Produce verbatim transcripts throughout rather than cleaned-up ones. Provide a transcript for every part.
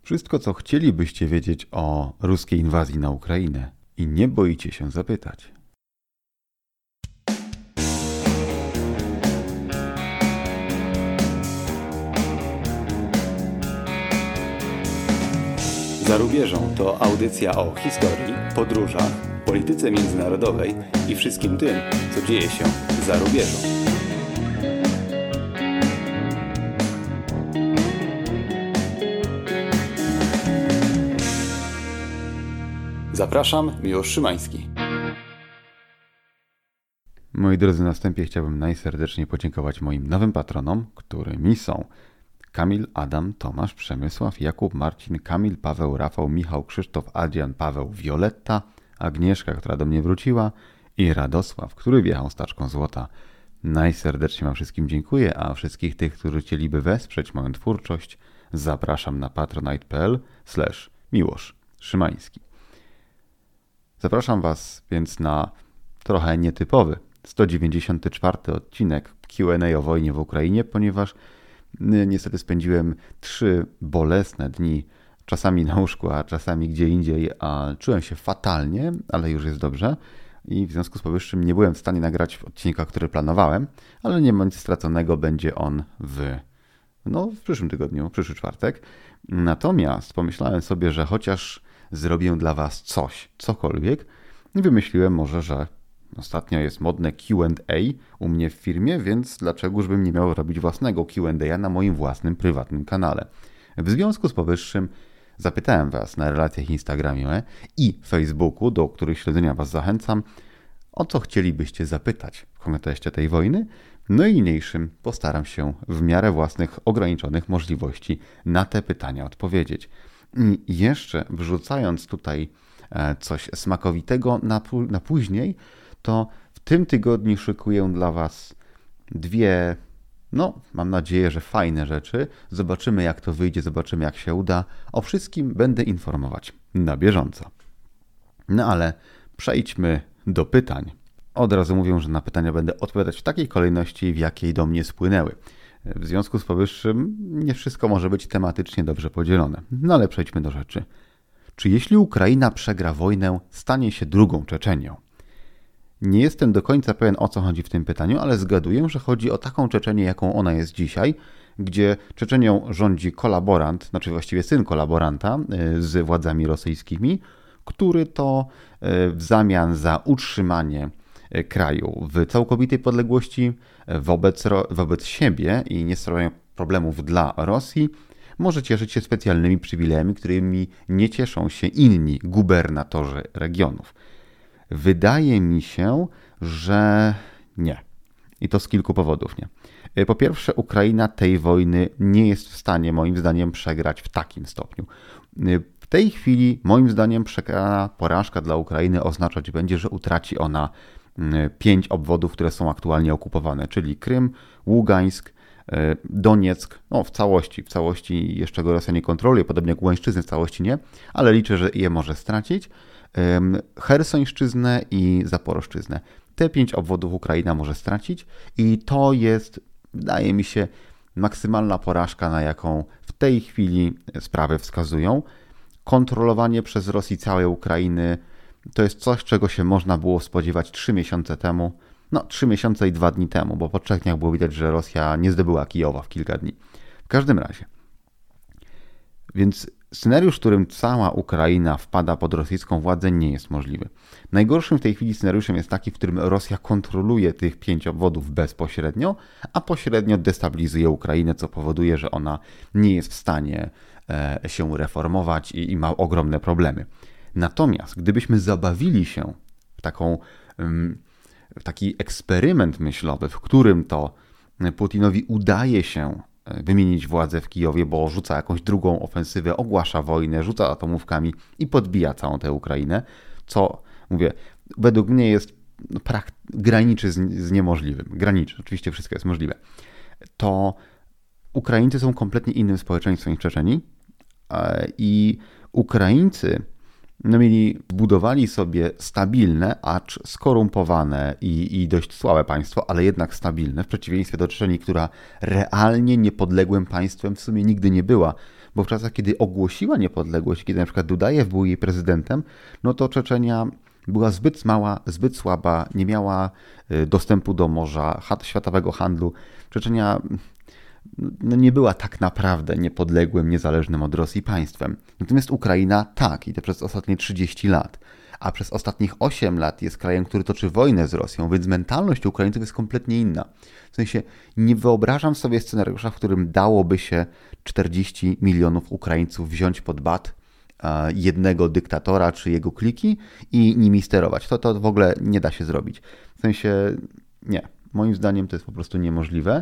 Wszystko, co chcielibyście wiedzieć o ruskiej inwazji na Ukrainę i nie boicie się zapytać. Za rubieżą to audycja o historii, podróżach, polityce międzynarodowej i wszystkim tym, co dzieje się za rubieżą. Zapraszam, Miłosz Szymański. Moi drodzy, na wstępie chciałbym najserdeczniej podziękować moim nowym patronom, którymi są Kamil, Adam, Tomasz, Przemysław, Jakub, Marcin, Kamil, Paweł, Rafał, Michał, Krzysztof, Adrian, Paweł, Wioletta, Agnieszka, która do mnie wróciła i Radosław, który wjechał z taczką złota. Najserdeczniej wam wszystkim dziękuję, a wszystkich tych, którzy chcieliby wesprzeć moją twórczość, zapraszam na patronite.pl slash Miłosz Szymański. Zapraszam was więc na trochę nietypowy sto dziewięćdziesiąty czwarty odcinek Q and A o wojnie w Ukrainie, ponieważ niestety spędziłem trzy bolesne dni, czasami na łóżku, a czasami gdzie indziej, a czułem się fatalnie, ale już jest dobrze i w związku z powyższym nie byłem w stanie nagrać odcinka, który planowałem, ale nie ma nic straconego, będzie on w, no, w przyszłym tygodniu, w przyszły czwartek. Natomiast pomyślałem sobie, że chociaż zrobię dla was coś, cokolwiek, i wymyśliłem może, że ostatnio jest modne Q and A u mnie w firmie, więc dlaczegoż bym nie miał robić własnego Q and A na moim własnym, prywatnym kanale. W związku z powyższym zapytałem was na relacjach Instagramie i Facebooku, do których śledzenia was zachęcam, o co chcielibyście zapytać w kontekście tej wojny. No i niniejszym postaram się w miarę własnych ograniczonych możliwości na te pytania odpowiedzieć. I jeszcze wrzucając tutaj coś smakowitego na, na później, to w tym tygodniu szykuję dla was dwie, no mam nadzieję, że fajne rzeczy. Zobaczymy jak to wyjdzie, zobaczymy jak się uda. O wszystkim będę informować na bieżąco. No ale przejdźmy do pytań. Od razu mówię, że na pytania będę odpowiadać w takiej kolejności, w jakiej do mnie spłynęły. W związku z powyższym nie wszystko może być tematycznie dobrze podzielone. No ale przejdźmy do rzeczy. Czy jeśli Ukraina przegra wojnę, stanie się drugą Czeczenią? Nie jestem do końca pewien, o co chodzi w tym pytaniu, ale zgaduję, że chodzi o taką Czeczenię, jaką ona jest dzisiaj, gdzie Czeczenią rządzi kolaborant, znaczy właściwie syn kolaboranta z władzami rosyjskimi, który to w zamian za utrzymanie kraju w całkowitej podległości wobec, wobec siebie i nie sprawiają problemów dla Rosji, może cieszyć się specjalnymi przywilejami, którymi nie cieszą się inni gubernatorzy regionów. Wydaje mi się, że nie. I to z kilku powodów nie. Po pierwsze, Ukraina tej wojny nie jest w stanie, moim zdaniem, przegrać w takim stopniu. W tej chwili, moim zdaniem, przegrana porażka dla Ukrainy oznaczać będzie, że utraci ona pięć obwodów, które są aktualnie okupowane, czyli Krym, Ługańsk, Donieck, no w całości, w całości jeszcze go Rosja nie kontroluje, podobnie jak Ługańszczyzny w całości nie, ale liczę, że je może stracić. Chersońszczyznę i Zaporożczyznę. Te pięć obwodów Ukraina może stracić i to jest, wydaje mi się, maksymalna porażka, na jaką w tej chwili sprawy wskazują. Kontrolowanie przez Rosję całej Ukrainy to jest coś, czego się można było spodziewać trzy miesiące temu, no trzy miesiące i dwa dni temu, bo po trzech dniach było widać, że Rosja nie zdobyła Kijowa w kilka dni. W każdym razie. Więc scenariusz, w którym cała Ukraina wpada pod rosyjską władzę, nie jest możliwy. Najgorszym w tej chwili scenariuszem jest taki, w którym Rosja kontroluje tych pięć obwodów bezpośrednio, a pośrednio destabilizuje Ukrainę, co powoduje, że ona nie jest w stanie się reformować i, i ma ogromne problemy. Natomiast gdybyśmy zabawili się w, taką, w taki eksperyment myślowy, w którym to Putinowi udaje się wymienić władzę w Kijowie, bo rzuca jakąś drugą ofensywę, ogłasza wojnę, rzuca atomówkami i podbija całą tę Ukrainę, co, mówię, według mnie jest no, prak- graniczy z, z niemożliwym. Graniczy, oczywiście wszystko jest możliwe. To Ukraińcy są kompletnie innym społeczeństwem niż Czeczeni i Ukraińcy no mieli, budowali sobie stabilne, acz skorumpowane i, i dość słabe państwo, ale jednak stabilne, w przeciwieństwie do Czeczenii, która realnie niepodległym państwem w sumie nigdy nie była, bo w czasach, kiedy ogłosiła niepodległość, kiedy na przykład Dudajew był jej prezydentem, no to Czeczenia była zbyt mała, zbyt słaba, nie miała dostępu do morza, światowego handlu. Czeczenia no nie była tak naprawdę niepodległym, niezależnym od Rosji państwem. Natomiast Ukraina tak, i to przez ostatnie trzydzieści lat. A przez ostatnich osiem lat jest krajem, który toczy wojnę z Rosją, więc mentalność Ukraińców jest kompletnie inna. W sensie nie wyobrażam sobie scenariusza, w którym dałoby się czterdzieści milionów Ukraińców wziąć pod bat jednego dyktatora czy jego kliki i nimi sterować. To, to w ogóle nie da się zrobić. W sensie nie. Moim zdaniem to jest po prostu niemożliwe.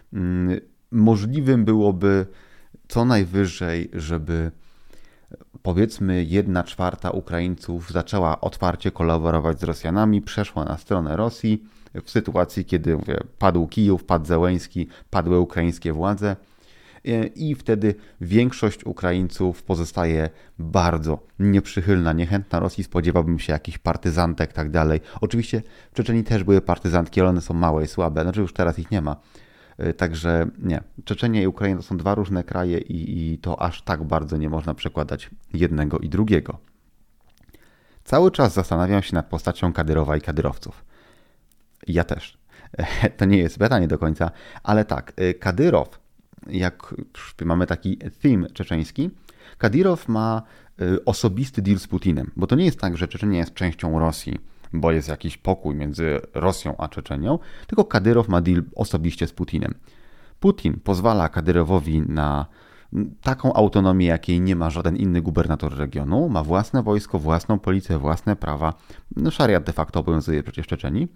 Możliwym byłoby co najwyżej, żeby powiedzmy jedna czwarta Ukraińców zaczęła otwarcie kolaborować z Rosjanami, przeszła na stronę Rosji w sytuacji, kiedy mówię, padł Kijów, padł Zełeński, padły ukraińskie władze i wtedy większość Ukraińców pozostaje bardzo nieprzychylna, niechętna Rosji. Spodziewałbym się jakichś partyzantek i tak dalej. Oczywiście w Czeczenii też były partyzantki, ale one są małe i słabe, znaczy już teraz ich nie ma. Także nie, Czeczenia i Ukraina to są dwa różne kraje i, i to aż tak bardzo nie można przekładać jednego i drugiego. Cały czas zastanawiam się nad postacią Kadyrowa i kadyrowców. Ja też. To nie jest pytanie do końca, ale tak, Kadyrow, jak mamy taki theme czeczeński, Kadyrow ma osobisty deal z Putinem, bo to nie jest tak, że Czeczenia jest częścią Rosji, bo jest jakiś pokój między Rosją a Czeczenią, tylko Kadyrow ma deal osobiście z Putinem. Putin pozwala Kadyrowowi na taką autonomię, jakiej nie ma żaden inny gubernator regionu, ma własne wojsko, własną policję, własne prawa. No, szariat de facto obowiązuje przecież w Czeczenii.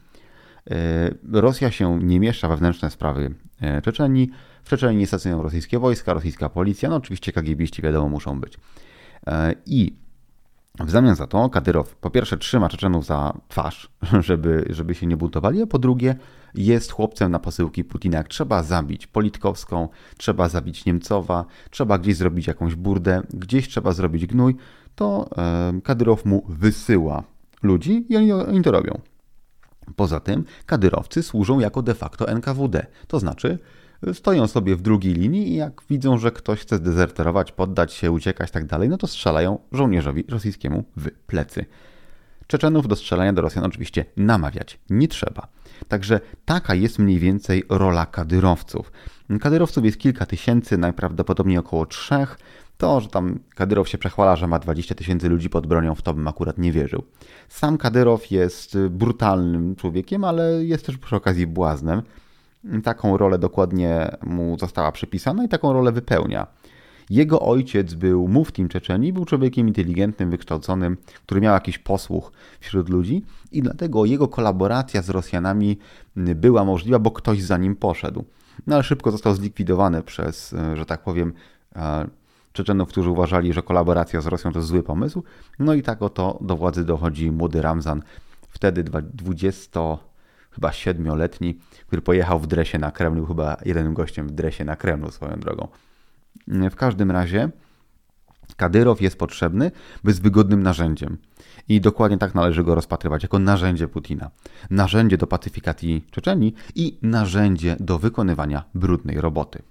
Rosja się nie miesza we wewnętrzne sprawy Czeczenii. W Czeczenii nie stacjonują rosyjskie wojska, rosyjska policja, no oczywiście kagiebiści wiadomo muszą być. I w zamian za to Kadyrow po pierwsze trzyma Czeczenów za twarz, żeby, żeby się nie buntowali, a po drugie jest chłopcem na posyłki Putina. Jak trzeba zabić Politkowską, trzeba zabić Niemcowa, trzeba gdzieś zrobić jakąś burdę, gdzieś trzeba zrobić gnój, to Kadyrow mu wysyła ludzi i oni, oni to robią. Poza tym kadyrowcy służą jako de facto N K W D, to znaczy stoją sobie w drugiej linii i jak widzą, że ktoś chce zdezerterować, poddać się, uciekać i tak dalej, no to strzelają żołnierzowi rosyjskiemu w plecy. Czeczenów do strzelania do Rosjan oczywiście namawiać nie trzeba. Także taka jest mniej więcej rola kadyrowców. Kadyrowców jest kilka tysięcy, najprawdopodobniej około trzech. To, że tam Kadyrow się przechwala, że ma dwadzieścia tysięcy ludzi pod bronią, w to bym akurat nie wierzył. Sam Kadyrow jest brutalnym człowiekiem, ale jest też przy okazji błaznem. Taką rolę dokładnie mu została przypisana i taką rolę wypełnia. Jego ojciec był muftim Czeczenii, był człowiekiem inteligentnym, wykształconym, który miał jakiś posłuch wśród ludzi i dlatego jego kolaboracja z Rosjanami była możliwa, bo ktoś za nim poszedł. No ale szybko został zlikwidowany przez, że tak powiem, Czeczenów, którzy uważali, że kolaboracja z Rosją to jest zły pomysł. No i tak oto do władzy dochodzi młody Ramzan, wtedy dwudziesto chyba siedmioletni, który pojechał w dresie na Kreml, był chyba jedynym gościem w dresie na Kremlu swoją drogą. W każdym razie Kadyrow jest potrzebny, by jest wygodnym narzędziem. I dokładnie tak należy go rozpatrywać, jako narzędzie Putina. Narzędzie do pacyfikacji Czeczenii i narzędzie do wykonywania brudnej roboty.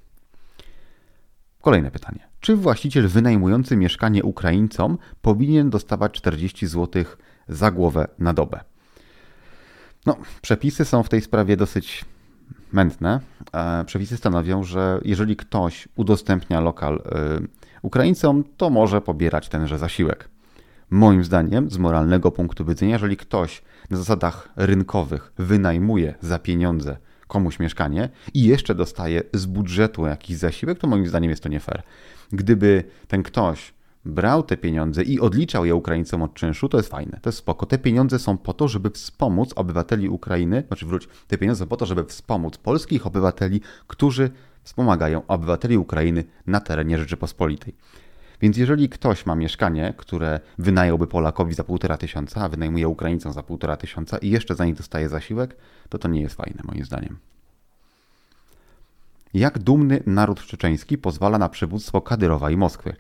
Kolejne pytanie. Czy właściciel wynajmujący mieszkanie Ukraińcom powinien dostawać czterdzieści złotych za głowę na dobę? No, przepisy są w tej sprawie dosyć mętne. Przepisy stanowią, że jeżeli ktoś udostępnia lokal Ukraińcom, to może pobierać tenże zasiłek. Moim zdaniem, z moralnego punktu widzenia, jeżeli ktoś na zasadach rynkowych wynajmuje za pieniądze komuś mieszkanie i jeszcze dostaje z budżetu jakiś zasiłek, to moim zdaniem jest to nie fair. Gdyby ten ktoś brał te pieniądze i odliczał je Ukraińcom od czynszu, to jest fajne, to jest spoko. Te pieniądze są po to, żeby wspomóc obywateli Ukrainy, znaczy wróć, te pieniądze są po to, żeby wspomóc polskich obywateli, którzy wspomagają obywateli Ukrainy na terenie Rzeczypospolitej. Więc jeżeli ktoś ma mieszkanie, które wynająłby Polakowi za półtora tysiąca, a wynajmuje Ukraińcom za półtora tysiąca i jeszcze za nich dostaje zasiłek, to to nie jest fajne moim zdaniem. Jak dumny naród czeczeński pozwala na przywództwo Kadyrowa i Moskwy?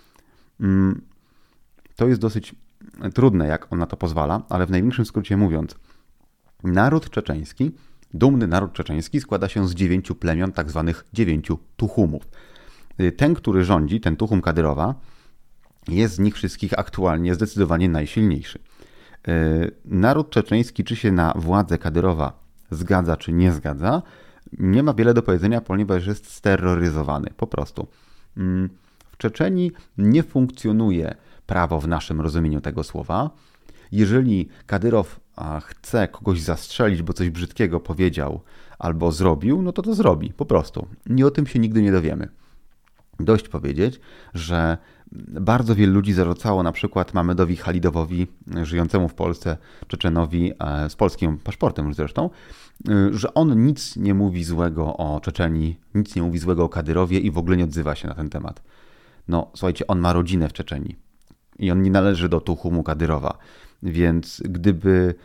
To jest dosyć trudne, jak on na to pozwala, ale w największym skrócie mówiąc, naród czeczeński, dumny naród czeczeński składa się z dziewięciu plemion, tak zwanych dziewięciu tuchumów. ten, który rządzi, ten Tuchum Kadyrowa, jest z nich wszystkich aktualnie zdecydowanie najsilniejszy. Naród czeczeński, czy się na władzę Kadyrowa zgadza, czy nie zgadza, nie ma wiele do powiedzenia, ponieważ jest steroryzowany, po prostu. W Czeczenii nie funkcjonuje prawo w naszym rozumieniu tego słowa. Jeżeli Kadyrow chce kogoś zastrzelić, bo coś brzydkiego powiedział albo zrobił, no to to zrobi, po prostu. I o tym się nigdy nie dowiemy. Dość powiedzieć, że bardzo wielu ludzi zarzucało na przykład Mamedowi Halidowowi, żyjącemu w Polsce, Czeczenowi, z polskim paszportem już zresztą, że on nic nie mówi złego o Czeczenii, nic nie mówi złego o Kadyrowie i w ogóle nie odzywa się na ten temat. No słuchajcie, on ma rodzinę w Czeczenii i on nie należy do Tuchumu Kadyrowa, więc gdyby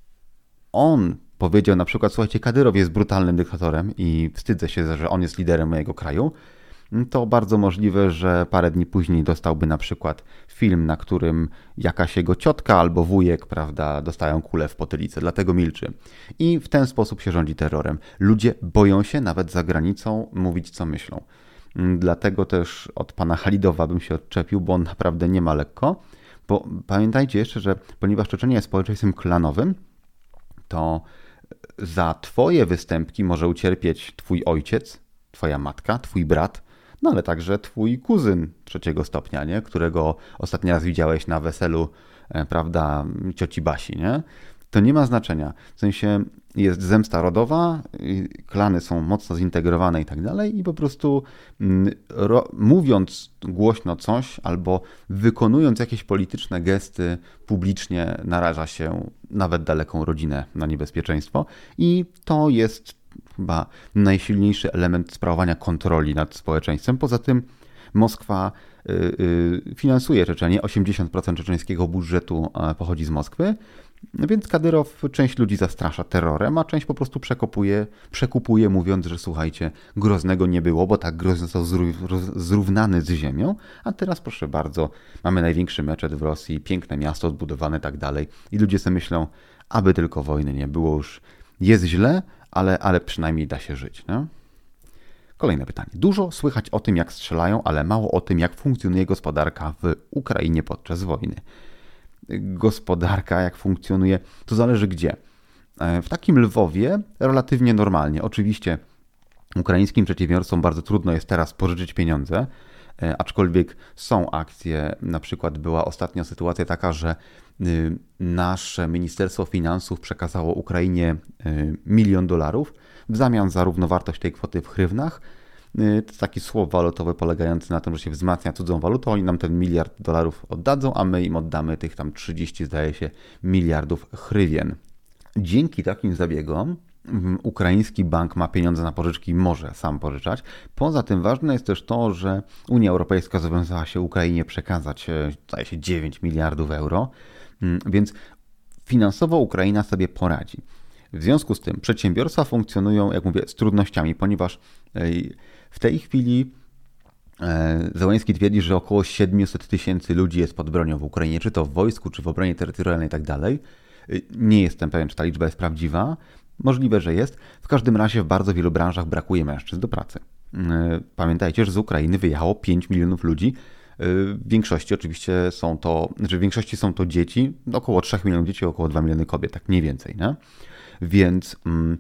on powiedział na przykład, słuchajcie, Kadyrow jest brutalnym dyktatorem i wstydzę się, że on jest liderem mojego kraju, to bardzo możliwe, że parę dni później dostałby na przykład film, na którym jakaś jego ciotka albo wujek, prawda, dostają kulę w potylicę, dlatego milczy. I w ten sposób się rządzi terrorem. Ludzie boją się nawet za granicą mówić, co myślą. Dlatego też od pana Halidowa bym się odczepił, bo on naprawdę nie ma lekko. Bo pamiętajcie jeszcze, że ponieważ Czeczenia jest społeczeństwem klanowym, to za twoje występki może ucierpieć twój ojciec, twoja matka, twój brat, no ale także twój kuzyn trzeciego stopnia, nie? Którego ostatni raz widziałeś na weselu, prawda, cioci Basi, nie? To nie ma znaczenia. W sensie jest zemsta rodowa, klany są mocno zintegrowane i tak dalej i po prostu ro, mówiąc głośno coś albo wykonując jakieś polityczne gesty publicznie naraża się nawet daleką rodzinę na niebezpieczeństwo i to jest chyba najsilniejszy element sprawowania kontroli nad społeczeństwem. Poza tym Moskwa finansuje Czeczenię, osiemdziesiąt procent czeczeńskiego budżetu pochodzi z Moskwy, więc Kadyrow część ludzi zastrasza terrorem, a część po prostu przekopuje, przekupuje, mówiąc, że słuchajcie, Groznego nie było, bo tak Grozny został zrównany z ziemią, a teraz proszę bardzo, mamy największy meczet w Rosji, piękne miasto zbudowane i tak dalej i ludzie sobie myślą, aby tylko wojny nie było, już jest źle, ale, ale przynajmniej da się żyć, nie? Kolejne pytanie. Dużo słychać o tym, jak strzelają, ale mało o tym, jak funkcjonuje gospodarka w Ukrainie podczas wojny. Gospodarka, jak funkcjonuje, to zależy gdzie. W takim Lwowie relatywnie normalnie. Oczywiście ukraińskim przedsiębiorcom bardzo trudno jest teraz pożyczyć pieniądze, aczkolwiek są akcje, na przykład była ostatnio sytuacja taka, że nasze Ministerstwo Finansów przekazało Ukrainie milion dolarów w zamian za równowartość tej kwoty w hrywnach. To jest taki słop walutowy polegający na tym, że się wzmacnia cudzą walutą, oni nam ten miliard dolarów oddadzą, a my im oddamy tych tam trzydzieści, zdaje się, miliardów hrywien. Dzięki takim zabiegom ukraiński bank ma pieniądze na pożyczki i może sam pożyczać. Poza tym ważne jest też to, że Unia Europejska zobowiązała się Ukrainie przekazać, zdaje się, dziewięć miliardów euro, więc finansowo Ukraina sobie poradzi. W związku z tym przedsiębiorstwa funkcjonują, jak mówię, z trudnościami, ponieważ w tej chwili Zełenski twierdzi, że około siedemset tysięcy ludzi jest pod bronią w Ukrainie, czy to w wojsku, czy w obronie terytorialnej i tak dalej. Nie jestem pewien, czy ta liczba jest prawdziwa. Możliwe, że jest. W każdym razie w bardzo wielu branżach brakuje mężczyzn do pracy. Pamiętajcie, że z Ukrainy wyjechało pięć milionów ludzi. W większości oczywiście są to, znaczy w większości są to dzieci, około trzech milionów dzieci, około dwa miliony kobiet, tak mniej więcej, nie? Więc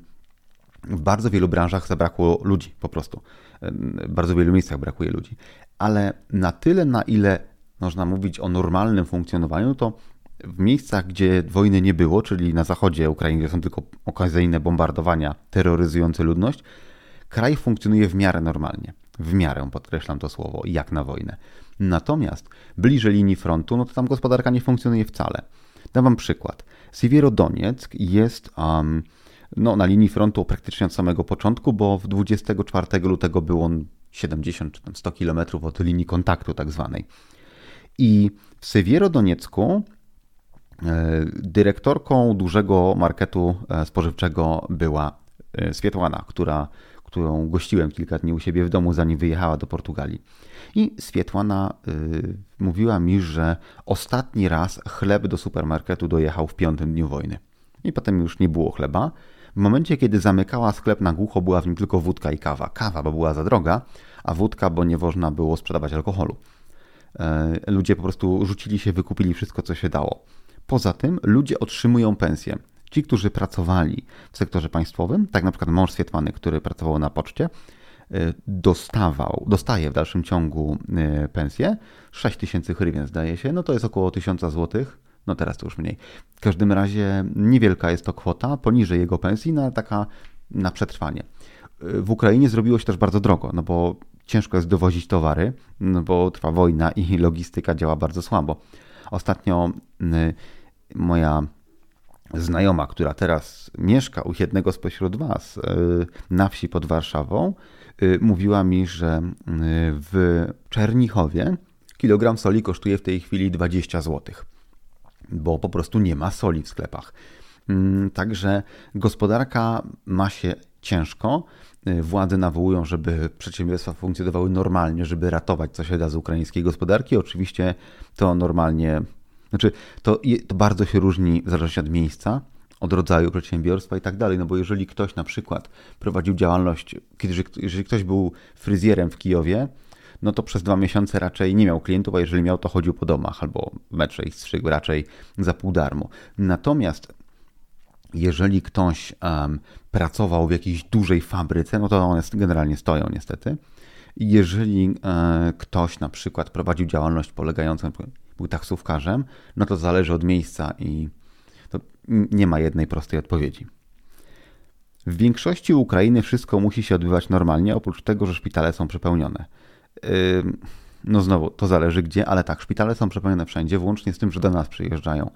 w bardzo wielu branżach zabrakło ludzi po prostu. W bardzo wielu miejscach brakuje ludzi. Ale na tyle, na ile można mówić o normalnym funkcjonowaniu, to w miejscach, gdzie wojny nie było, czyli na zachodzie Ukrainy, gdzie są tylko okazyjne bombardowania terroryzujące ludność, kraj funkcjonuje w miarę normalnie. W miarę, podkreślam to słowo, jak na wojnę. Natomiast bliżej linii frontu, no to tam gospodarka nie funkcjonuje wcale. Dam wam przykład. Siewierodonieck jest um, no, na linii frontu praktycznie od samego początku, bo w dwudziestego czwartego lutego był on siedemdziesiąt czy tam sto kilometrów od linii kontaktu tak zwanej. I w Siewierodoniecku dyrektorką dużego marketu spożywczego była Swietłana, która, którą gościłem kilka dni u siebie w domu, zanim wyjechała do Portugalii. I Swietłana y, mówiła mi, że ostatni raz chleb do supermarketu dojechał w piątym dniu wojny. I potem już nie było chleba, W momencie, kiedy zamykała sklep na głucho, była w nim tylko wódka i kawa. Kawa, bo była za droga, a wódka, bo nie można było sprzedawać alkoholu. Ludzie po prostu rzucili się, wykupili wszystko, co się dało. Poza tym ludzie otrzymują pensję. Ci, którzy pracowali w sektorze państwowym, tak na przykład mąż Swietłany, który pracował na poczcie, dostawał, dostaje w dalszym ciągu pensję, sześć tysięcy hrywien zdaje się, no to jest około tysiąc złotych, no teraz to już mniej. W każdym razie niewielka jest to kwota, poniżej jego pensji, no taka na przetrwanie. W Ukrainie zrobiło się też bardzo drogo, no bo ciężko jest dowozić towary, no bo trwa wojna i logistyka działa bardzo słabo. Ostatnio moja znajoma, która teraz mieszka u jednego spośród was na wsi pod Warszawą, mówiła mi, że w Czernichowie kilogram soli kosztuje w tej chwili dwadzieścia złotych, bo po prostu nie ma soli w sklepach. Także gospodarka ma się ciężko. Władze nawołują, żeby przedsiębiorstwa funkcjonowały normalnie, żeby ratować co się da z ukraińskiej gospodarki. Oczywiście to normalnie, znaczy to, to bardzo się różni w zależności od miejsca, od rodzaju przedsiębiorstwa i tak dalej, no bo jeżeli ktoś na przykład prowadził działalność, kiedy, jeżeli ktoś był fryzjerem w Kijowie, no to przez dwa miesiące raczej nie miał klientów, a jeżeli miał, to chodził po domach albo w metrze i strzygł raczej za pół darmo. Natomiast jeżeli ktoś um, pracował w jakiejś dużej fabryce, no to one generalnie stoją niestety. Jeżeli e, ktoś na przykład prowadził działalność polegającą, był taksówkarzem, no to zależy od miejsca i to nie ma jednej prostej odpowiedzi. W większości Ukrainy wszystko musi się odbywać normalnie, oprócz tego, że szpitale są przepełnione. Yy, no znowu, to zależy gdzie, ale tak, szpitale są przepełnione wszędzie, włącznie z tym, że do nas przyjeżdżają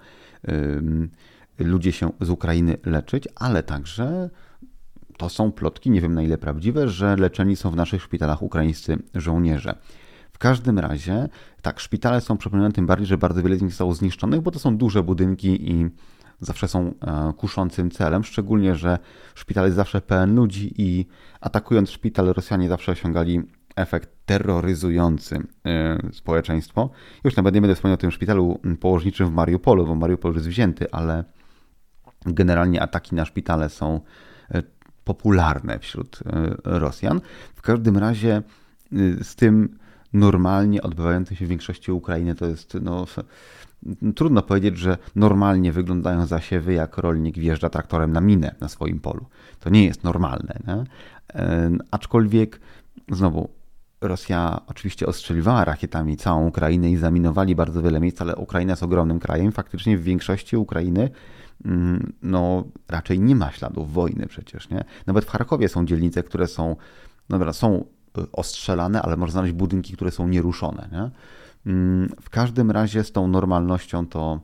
yy, ludzie się z Ukrainy leczyć, ale także to są plotki, nie wiem na ile prawdziwe, że leczeni są w naszych szpitalach ukraińscy żołnierze. W każdym razie, tak, szpitale są przepełnione, tym bardziej, że bardzo wiele z nich zostało zniszczonych, bo to są duże budynki i zawsze są kuszącym celem, szczególnie, że szpital jest zawsze pełen ludzi i atakując szpital, Rosjanie zawsze osiągali efekt terroryzujący społeczeństwo. Już nawet nie będę wspomniał o tym szpitalu położniczym w Mariupolu, bo Mariupol jest wzięty, ale generalnie ataki na szpitale są popularne wśród Rosjan. W każdym razie z tym normalnie odbywającym się w większości Ukrainy to jest, no, trudno powiedzieć, że normalnie wyglądają zasiewy, jak rolnik wjeżdża traktorem na minę na swoim polu. To nie jest normalne. Nie? Aczkolwiek znowu Rosja oczywiście ostrzeliwała rakietami całą Ukrainę i zaminowali bardzo wiele miejsc, ale Ukraina jest ogromnym krajem. Faktycznie w większości Ukrainy no, raczej nie ma śladów wojny przecież. Nie? Nawet w Charkowie są dzielnice, które są, dobra, są ostrzelane, ale można znaleźć budynki, które są nieruszone. Nie? W każdym razie z tą normalnością to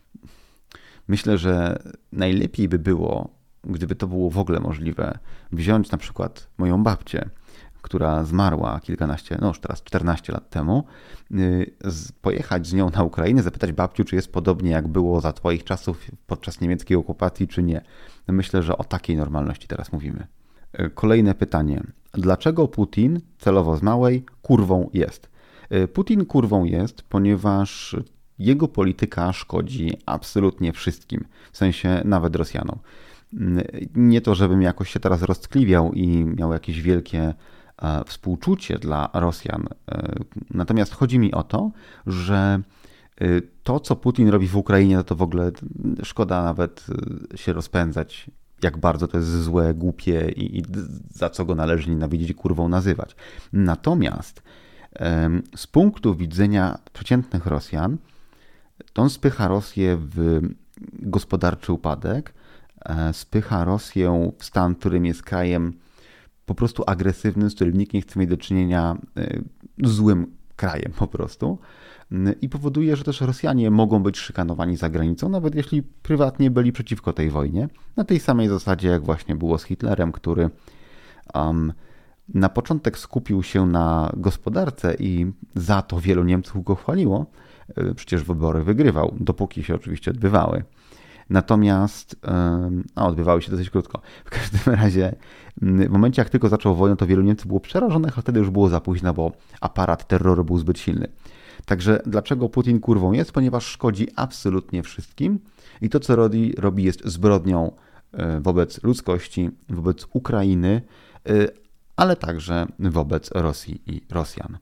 myślę, że najlepiej by było, gdyby to było w ogóle możliwe, wziąć na przykład moją babcię, która zmarła kilkanaście, no już teraz czternaście lat temu, pojechać z nią na Ukrainę, zapytać babciu, czy jest podobnie jak było za twoich czasów podczas niemieckiej okupacji, czy nie. Myślę, że o takiej normalności teraz mówimy. Kolejne pytanie. Dlaczego Putin, celowo z małej, kurwą jest? Putin kurwą jest, ponieważ jego polityka szkodzi absolutnie wszystkim, w sensie nawet Rosjanom. Nie to, żebym jakoś się teraz roztkliwiał i miał jakieś wielkie współczucie dla Rosjan. Natomiast chodzi mi o to, że to, co Putin robi w Ukrainie, no to w ogóle szkoda nawet się rozpędzać, jak bardzo to jest złe, głupie i, i za co go należy nienawidzić i kurwą nazywać. Natomiast z punktu widzenia przeciętnych Rosjan, to on spycha Rosję w gospodarczy upadek, spycha Rosję w stan, którym jest krajem po prostu agresywnym, z którym nikt nie chce mieć do czynienia, złym krajem po prostu. I powoduje, że też Rosjanie mogą być szykanowani za granicą, nawet jeśli prywatnie byli przeciwko tej wojnie. Na tej samej zasadzie, jak właśnie było z Hitlerem, który um, na początek skupił się na gospodarce i za to wielu Niemców go chwaliło. Przecież wybory wygrywał, dopóki się oczywiście odbywały. Natomiast a odbywały się dosyć krótko. W każdym razie w momencie, jak tylko zaczął wojnę, to wielu Niemców było przerażonych, a wtedy już było za późno, bo aparat terroru był zbyt silny. Także dlaczego Putin kurwą jest? Ponieważ szkodzi absolutnie wszystkim i to, co robi, robi jest zbrodnią wobec ludzkości, wobec Ukrainy, ale także wobec Rosji i Rosjan.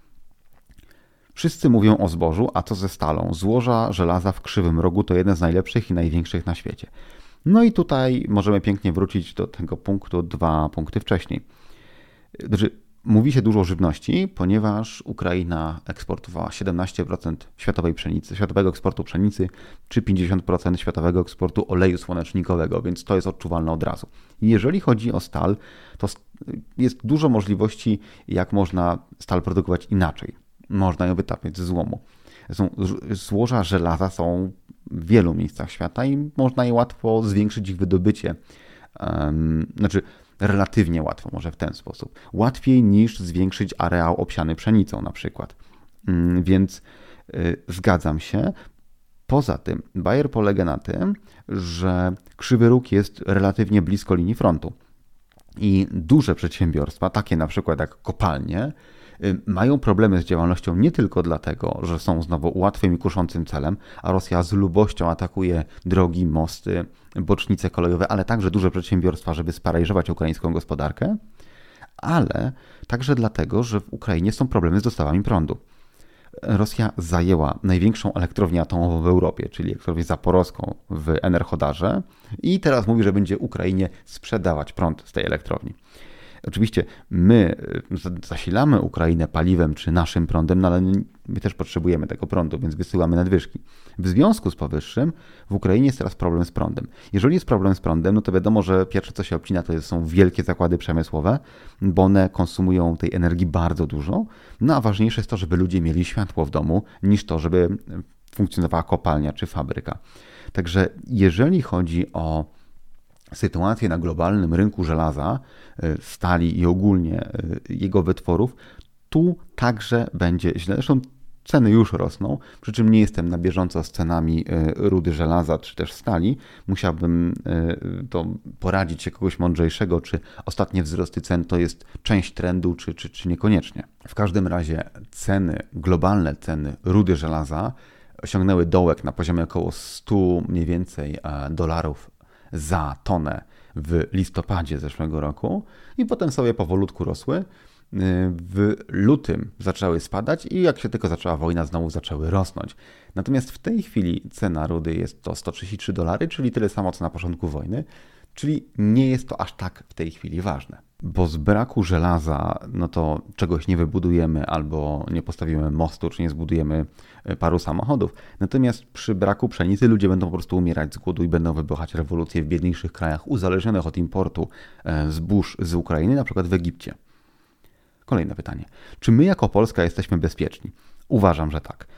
Wszyscy mówią o zbożu, a co ze stalą? Złoża żelaza w Krzywym Rogu to jeden z najlepszych i największych na świecie. No i tutaj możemy pięknie wrócić do tego punktu dwa punkty wcześniej. Znaczy, mówi się dużo o żywności, ponieważ Ukraina eksportowała siedemnaście procent światowej pszenicy, światowego eksportu pszenicy, czy pięćdziesiąt procent światowego eksportu oleju słonecznikowego, więc to jest odczuwalne od razu. Jeżeli chodzi o stal, to jest dużo możliwości, jak można stal produkować inaczej. Można ją wytapiać z złomu. Są, złoża żelaza są w wielu miejscach świata i można je łatwo zwiększyć ich wydobycie. Um, znaczy, relatywnie łatwo, może w ten sposób. Łatwiej niż zwiększyć areał obsiany pszenicą na przykład. Um, więc y, zgadzam się. Poza tym Bayer polega na tym, że Krzywy Róg jest relatywnie blisko linii frontu. I duże przedsiębiorstwa, takie na przykład jak kopalnie, mają problemy z działalnością nie tylko dlatego, że są znowu łatwym i kuszącym celem, a Rosja z lubością atakuje drogi, mosty, bocznice kolejowe, ale także duże przedsiębiorstwa, żeby sparaliżować ukraińską gospodarkę, ale także dlatego, że w Ukrainie są problemy z dostawami prądu. Rosja zajęła największą elektrownię atomową w Europie, czyli elektrownię zaporowską w Enerhodarze i teraz mówi, że będzie Ukrainie sprzedawać prąd z tej elektrowni. Oczywiście my zasilamy Ukrainę paliwem czy naszym prądem, no ale my też potrzebujemy tego prądu, więc wysyłamy nadwyżki. W związku z powyższym w Ukrainie jest teraz problem z prądem. Jeżeli jest problem z prądem, no to wiadomo, że pierwsze co się obcina to są wielkie zakłady przemysłowe, bo one konsumują tej energii bardzo dużo, no a ważniejsze jest to, żeby ludzie mieli światło w domu, niż to, żeby funkcjonowała kopalnia czy fabryka. Także jeżeli chodzi o sytuację na globalnym rynku żelaza, stali i ogólnie jego wytworów, tu także będzie źle. Zresztą ceny już rosną, przy czym nie jestem na bieżąco z cenami rudy żelaza czy też stali. Musiałbym to poradzić się kogoś mądrzejszego, czy ostatnie wzrosty cen to jest część trendu, czy, czy, czy niekoniecznie. W każdym razie ceny, globalne ceny rudy żelaza osiągnęły dołek na poziomie około stu mniej więcej dolarów za tonę w listopadzie zeszłego roku i potem sobie powolutku rosły. W lutym zaczęły spadać i jak się tylko zaczęła wojna, znowu zaczęły rosnąć. Natomiast w tej chwili cena rudy jest to sto trzydzieści trzy dolary, czyli tyle samo co na początku wojny, czyli nie jest to aż tak w tej chwili ważne. Bo z braku żelaza, no to czegoś nie wybudujemy albo nie postawimy mostu, czy nie zbudujemy paru samochodów. Natomiast przy braku pszenicy ludzie będą po prostu umierać z głodu i będą wybuchać rewolucje w biedniejszych krajach uzależnionych od importu zbóż z Ukrainy, na przykład w Egipcie. Kolejne pytanie. Czy my jako Polska jesteśmy bezpieczni? Uważam, że tak.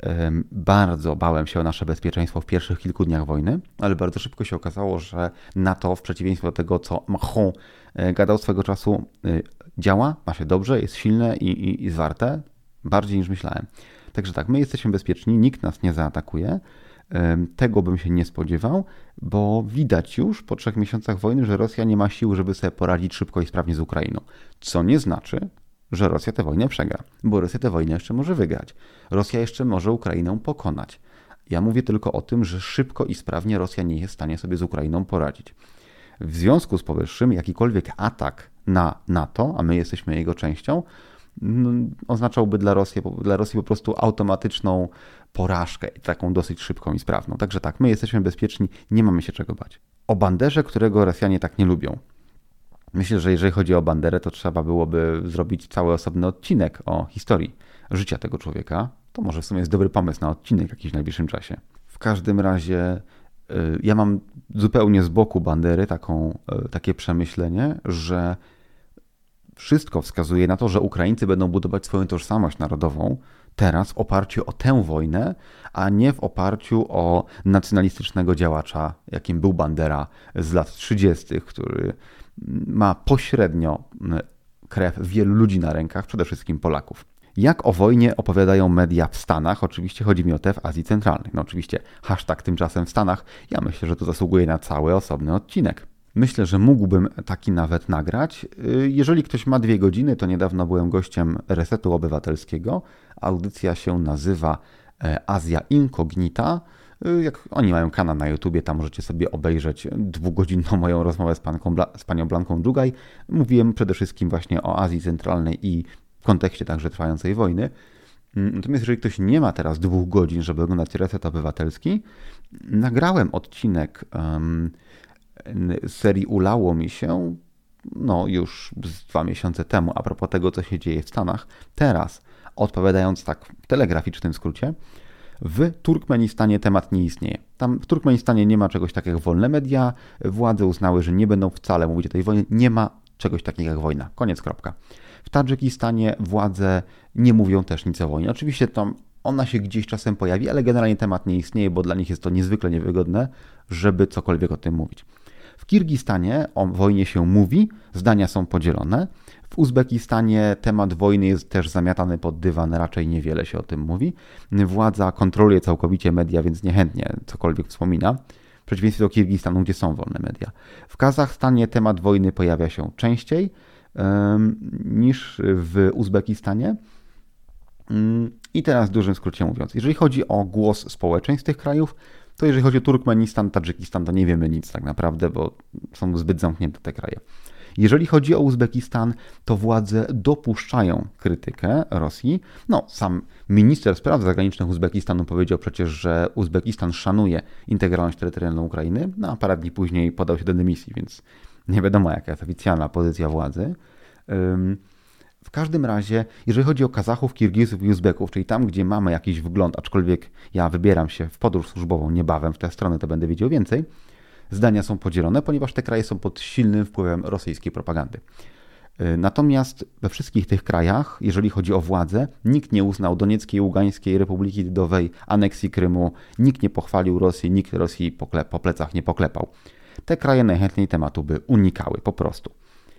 Bardzo bałem się o nasze bezpieczeństwo w pierwszych kilku dniach wojny, ale bardzo szybko się okazało, że NATO, w przeciwieństwie do tego, co Macron gadał swego czasu, działa, ma się dobrze, jest silne i, i, i zwarte, bardziej niż myślałem. Także tak, my jesteśmy bezpieczni, nikt nas nie zaatakuje. Tego bym się nie spodziewał, bo widać już po trzech miesiącach wojny, że Rosja nie ma sił, żeby sobie poradzić szybko i sprawnie z Ukrainą. Co nie znaczy, że Rosja tę wojnę przegra, bo Rosja tę wojnę jeszcze może wygrać. Rosja jeszcze może Ukrainę pokonać. Ja mówię tylko o tym, że szybko i sprawnie Rosja nie jest w stanie sobie z Ukrainą poradzić. W związku z powyższym jakikolwiek atak na NATO, a my jesteśmy jego częścią, no, oznaczałby dla Rosji, dla Rosji po prostu automatyczną porażkę, taką dosyć szybką i sprawną. Także tak, my jesteśmy bezpieczni, nie mamy się czego bać. O Banderze, którego Rosjanie tak nie lubią. Myślę, że jeżeli chodzi o Banderę, to trzeba byłoby zrobić cały osobny odcinek o historii życia tego człowieka. To może w sumie jest dobry pomysł na odcinek w jakimś najbliższym czasie. W każdym razie y, ja mam zupełnie z boku Bandery taką, y, takie przemyślenie, że wszystko wskazuje na to, że Ukraińcy będą budować swoją tożsamość narodową teraz w oparciu o tę wojnę, a nie w oparciu o nacjonalistycznego działacza, jakim był Bandera z lat trzydziestych, który ma pośrednio krew wielu ludzi na rękach, przede wszystkim Polaków. Jak o wojnie opowiadają media w Stanach? Oczywiście chodzi mi o te w Azji Centralnej. No oczywiście hashtag tymczasem w Stanach. Ja myślę, że to zasługuje na cały osobny odcinek. Myślę, że mógłbym taki nawet nagrać. Jeżeli ktoś ma dwie godziny, to niedawno byłem gościem Resetu Obywatelskiego. Audycja się nazywa Azja Incognita. Jak oni mają kanał na YouTubie, tam możecie sobie obejrzeć dwugodzinną moją rozmowę z, panką, z panią Blanką Dżugaj. Mówiłem przede wszystkim właśnie o Azji Centralnej i w kontekście także trwającej wojny. Natomiast jeżeli ktoś nie ma teraz dwóch godzin, żeby oglądać Reset Obywatelski, nagrałem odcinek um, serii Ulało mi się, no już z dwa miesiące temu, a propos tego, co się dzieje w Stanach. Teraz, odpowiadając tak w telegraficznym skrócie, w Turkmenistanie temat nie istnieje. Tam w Turkmenistanie nie ma czegoś takiego jak wolne media. Władze uznały, że nie będą wcale mówić o tej wojnie. Nie ma czegoś takiego jak wojna. Koniec, kropka. W Tadżykistanie władze nie mówią też nic o wojnie. Oczywiście tam ona się gdzieś czasem pojawi, ale generalnie temat nie istnieje, bo dla nich jest to niezwykle niewygodne, żeby cokolwiek o tym mówić. W Kirgistanie o wojnie się mówi, zdania są podzielone. W Uzbekistanie temat wojny jest też zamiatany pod dywan, raczej niewiele się o tym mówi. Władza kontroluje całkowicie media, więc niechętnie cokolwiek wspomina. W przeciwieństwie do Kirgistanu, gdzie są wolne media. W Kazachstanie temat wojny pojawia się częściej um, niż w Uzbekistanie. Um, I teraz w dużym skrócie mówiąc, jeżeli chodzi o głos społeczeństw tych krajów, to jeżeli chodzi o Turkmenistan, Tadżykistan, to nie wiemy nic tak naprawdę, bo są zbyt zamknięte te kraje. Jeżeli chodzi o Uzbekistan, to władze dopuszczają krytykę Rosji. No, sam minister spraw zagranicznych Uzbekistanu powiedział przecież, że Uzbekistan szanuje integralność terytorialną Ukrainy, no a parę dni później podał się do dymisji, więc nie wiadomo jaka jest oficjalna pozycja władzy. W każdym razie, jeżeli chodzi o Kazachów, Kirgizów i Uzbeków, czyli tam, gdzie mamy jakiś wgląd, aczkolwiek ja wybieram się w podróż służbową niebawem w tę stronę, to będę wiedział więcej, zdania są podzielone, ponieważ te kraje są pod silnym wpływem rosyjskiej propagandy. Natomiast we wszystkich tych krajach, jeżeli chodzi o władzę, nikt nie uznał Donieckiej i Ługańskiej Republiki Ludowej, aneksji Krymu, nikt nie pochwalił Rosji, nikt Rosji po, kle- po plecach nie poklepał. Te kraje najchętniej tematu by unikały po prostu.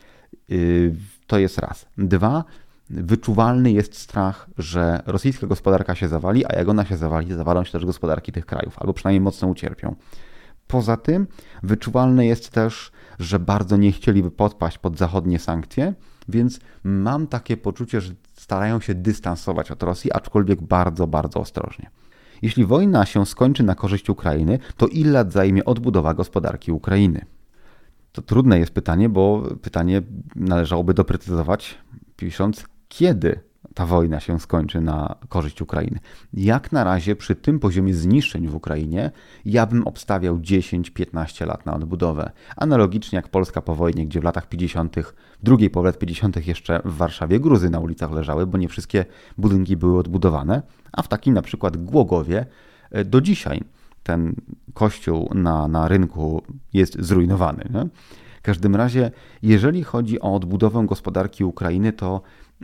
Yy, to jest raz. Dwa, wyczuwalny jest strach, że rosyjska gospodarka się zawali, a jak ona się zawali, zawalą się też gospodarki tych krajów, albo przynajmniej mocno ucierpią. Poza tym wyczuwalne jest też, że bardzo nie chcieliby podpaść pod zachodnie sankcje, więc mam takie poczucie, że starają się dystansować od Rosji, aczkolwiek bardzo, bardzo ostrożnie. Jeśli wojna się skończy na korzyść Ukrainy, to ile lat zajmie odbudowa gospodarki Ukrainy? To trudne jest pytanie, bo pytanie należałoby doprecyzować, pisząc, kiedy ta wojna się skończy na korzyść Ukrainy. Jak na razie przy tym poziomie zniszczeń w Ukrainie ja bym obstawiał dziesięć do piętnastu lat na odbudowę. Analogicznie jak Polska po wojnie, gdzie w latach pięćdziesiątych, w drugiej połowie lat pięćdziesiątych jeszcze w Warszawie gruzy na ulicach leżały, bo nie wszystkie budynki były odbudowane, a w takim na przykład Głogowie do dzisiaj ten kościół na, na rynku jest zrujnowany. Nie? W każdym razie, jeżeli chodzi o odbudowę gospodarki Ukrainy, to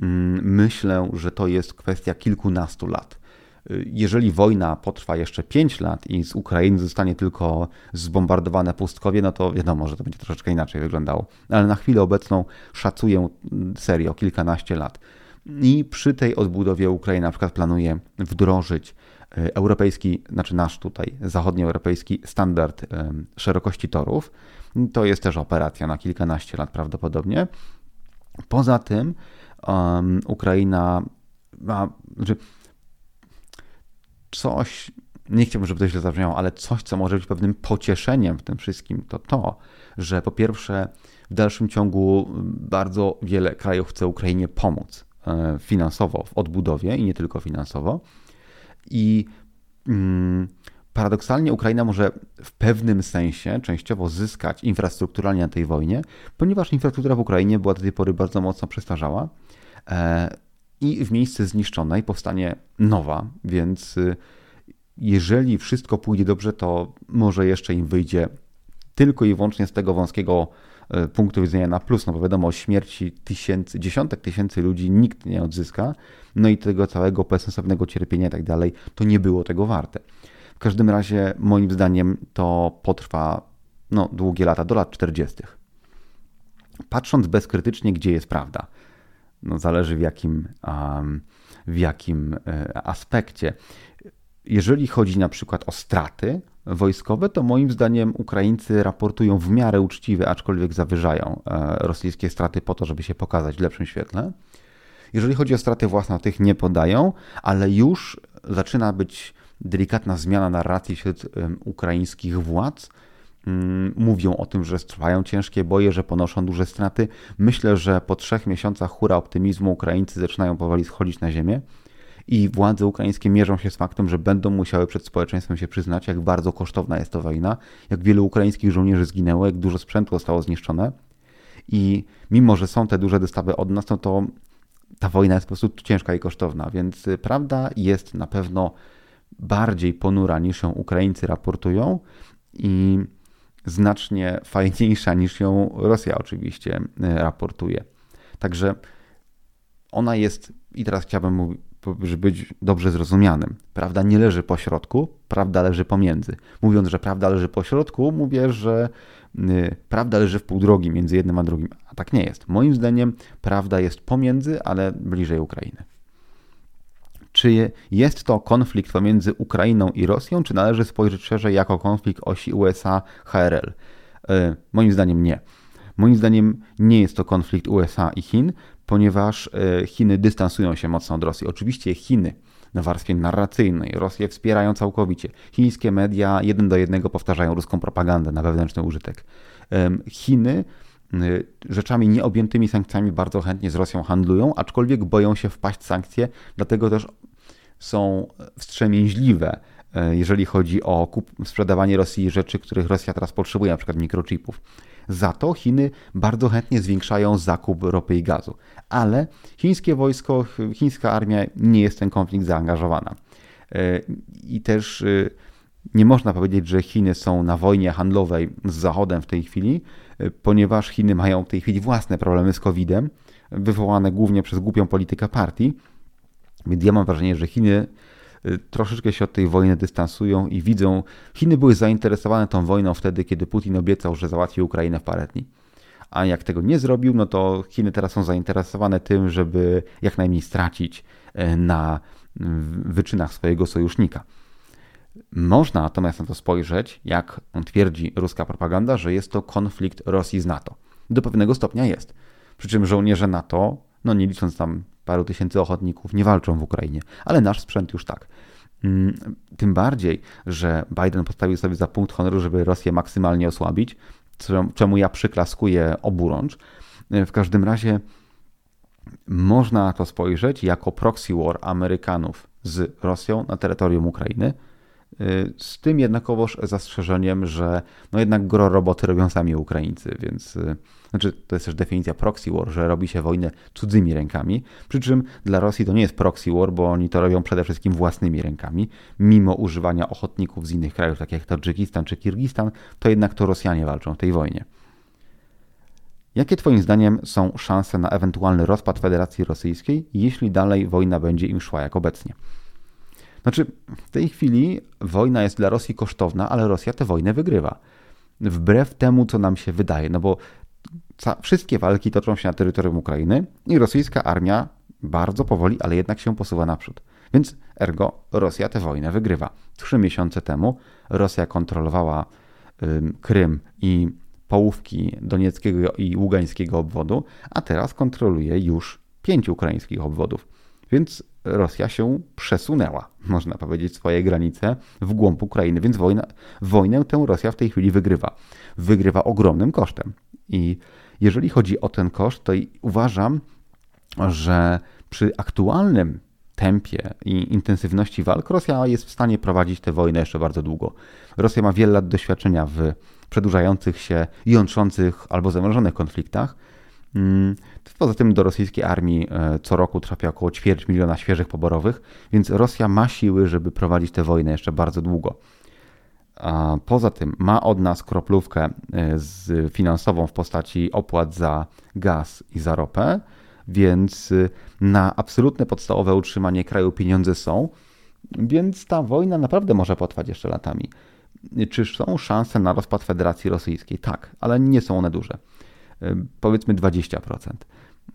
myślę, że to jest kwestia kilkunastu lat. Jeżeli wojna potrwa jeszcze pięć lat i z Ukrainy zostanie tylko zbombardowane pustkowie, no to wiadomo, że to będzie troszeczkę inaczej wyglądało. Ale na chwilę obecną szacuję serio kilkanaście lat. I przy tej odbudowie Ukraina na przykład planuje wdrożyć europejski, znaczy nasz tutaj zachodnioeuropejski standard szerokości torów. To jest też operacja na kilkanaście lat prawdopodobnie. Poza tym um, Ukraina ma znaczy coś, nie chciałbym, żeby to źle zabrzmiało, ale coś, co może być pewnym pocieszeniem w tym wszystkim, to to, że po pierwsze w dalszym ciągu bardzo wiele krajów chce Ukrainie pomóc finansowo w odbudowie i nie tylko finansowo. I mm, paradoksalnie Ukraina może w pewnym sensie częściowo zyskać infrastrukturalnie na tej wojnie, ponieważ infrastruktura w Ukrainie była do tej pory bardzo mocno przestarzała e, i w miejsce zniszczonej powstanie nowa, więc y, jeżeli wszystko pójdzie dobrze, to może jeszcze im wyjdzie tylko i wyłącznie z tego wąskiego y, punktu widzenia na plus, no bo wiadomo, o śmierci tysięcy, dziesiątek tysięcy ludzi nikt nie odzyska, no i tego całego bezsensownego cierpienia i tak dalej, to nie było tego warte. W każdym razie, moim zdaniem, to potrwa no, długie lata, do lat czterdziestych. Patrząc bezkrytycznie, gdzie jest prawda, no, zależy w jakim, um, w jakim e, aspekcie. Jeżeli chodzi na przykład o straty wojskowe, to moim zdaniem Ukraińcy raportują w miarę uczciwie, aczkolwiek zawyżają e, rosyjskie straty po to, żeby się pokazać w lepszym świetle. Jeżeli chodzi o straty własne, tych nie podają, ale już zaczyna być delikatna zmiana narracji wśród ukraińskich władz. Mówią o tym, że trwają ciężkie boje, że ponoszą duże straty. Myślę, że po trzech miesiącach hura optymizmu Ukraińcy zaczynają powoli schodzić na ziemię i władze ukraińskie mierzą się z faktem, że będą musiały przed społeczeństwem się przyznać, jak bardzo kosztowna jest to wojna, jak wielu ukraińskich żołnierzy zginęło, jak dużo sprzętu zostało zniszczone. I mimo, że są te duże dostawy od nas, no to ta wojna jest po prostu ciężka i kosztowna, więc prawda jest na pewno bardziej ponura niż ją Ukraińcy raportują i znacznie fajniejsza niż ją Rosja oczywiście raportuje. Także ona jest, i teraz chciałbym być dobrze zrozumianym, prawda nie leży po środku, prawda leży pomiędzy. Mówiąc, że prawda leży po środku, mówię, że prawda leży w pół drogi między jednym a drugim, a tak nie jest. Moim zdaniem prawda jest pomiędzy, ale bliżej Ukrainy. Czy jest to konflikt pomiędzy Ukrainą i Rosją, czy należy spojrzeć szerzej jako konflikt osi U S A H R L? Moim zdaniem nie. Moim zdaniem nie jest to konflikt U S A i Chin, ponieważ Chiny dystansują się mocno od Rosji. Oczywiście Chiny na warstwie narracyjnej Rosję wspierają całkowicie. Chińskie media jeden do jednego powtarzają ruską propagandę na wewnętrzny użytek. Chiny rzeczami nieobjętymi sankcjami bardzo chętnie z Rosją handlują, aczkolwiek boją się wpaść w sankcje, dlatego też są wstrzemięźliwe, jeżeli chodzi o kup- sprzedawanie Rosji rzeczy, których Rosja teraz potrzebuje, na przykład mikrochipów. Za to Chiny bardzo chętnie zwiększają zakup ropy i gazu, ale chińskie wojsko, chińska armia nie jest w ten konflikt zaangażowana. I też nie można powiedzieć, że Chiny są na wojnie handlowej z Zachodem w tej chwili, ponieważ Chiny mają w tej chwili własne problemy z kowidem, wywołane głównie przez głupią politykę partii. Więc ja mam wrażenie, że Chiny troszeczkę się od tej wojny dystansują i widzą, Chiny były zainteresowane tą wojną wtedy, kiedy Putin obiecał, że załatwi Ukrainę w parę dni. A jak tego nie zrobił, no to Chiny teraz są zainteresowane tym, żeby jak najmniej stracić na wyczynach swojego sojusznika. Można natomiast na to spojrzeć, jak twierdzi ruska propaganda, że jest to konflikt Rosji z NATO. Do pewnego stopnia jest. Przy czym żołnierze NATO, no nie licząc tam paru tysięcy ochotników, nie walczą w Ukrainie, ale nasz sprzęt już tak. Tym bardziej, że Biden postawił sobie za punkt honoru, żeby Rosję maksymalnie osłabić, czemu ja przyklaskuję oburącz. W każdym razie można na to spojrzeć jako proxy war Amerykanów z Rosją na terytorium Ukrainy, z tym jednakowoż zastrzeżeniem, że no jednak gro roboty robią sami Ukraińcy, więc znaczy to jest też definicja proxy war, że robi się wojnę cudzymi rękami, przy czym dla Rosji to nie jest proxy war, bo oni to robią przede wszystkim własnymi rękami, mimo używania ochotników z innych krajów, takich jak Tadżykistan czy Kirgistan, to jednak to Rosjanie walczą w tej wojnie. Jakie Twoim zdaniem są szanse na ewentualny rozpad Federacji Rosyjskiej, jeśli dalej wojna będzie im szła jak obecnie? Znaczy, w tej chwili wojna jest dla Rosji kosztowna, ale Rosja tę wojnę wygrywa. Wbrew temu, co nam się wydaje, no bo ca- wszystkie walki toczą się na terytorium Ukrainy i rosyjska armia bardzo powoli, ale jednak się posuwa naprzód. Więc ergo Rosja tę wojnę wygrywa. Trzy miesiące temu Rosja kontrolowała ym, Krym i połówki Donieckiego i Ługańskiego obwodu, a teraz kontroluje już pięć ukraińskich obwodów. Więc Rosja się przesunęła, można powiedzieć, swoje granice w głąb Ukrainy, więc wojna, wojnę tę Rosja w tej chwili wygrywa. Wygrywa ogromnym kosztem. I jeżeli chodzi o ten koszt, to uważam, że przy aktualnym tempie i intensywności walk Rosja jest w stanie prowadzić tę wojnę jeszcze bardzo długo. Rosja ma wiele lat doświadczenia w przedłużających się, jątrzących albo zamrożonych konfliktach. Poza tym do rosyjskiej armii co roku trafia około ćwierć miliona świeżych poborowych, więc Rosja ma siły, żeby prowadzić tę wojnę jeszcze bardzo długo. A poza tym ma od nas kroplówkę z finansową w postaci opłat za gaz i za ropę, więc na absolutne podstawowe utrzymanie kraju pieniądze są, więc ta wojna naprawdę może potrwać jeszcze latami. Czy są szanse na rozpad Federacji Rosyjskiej? Tak, ale nie są one duże. Powiedzmy dwadzieścia procent.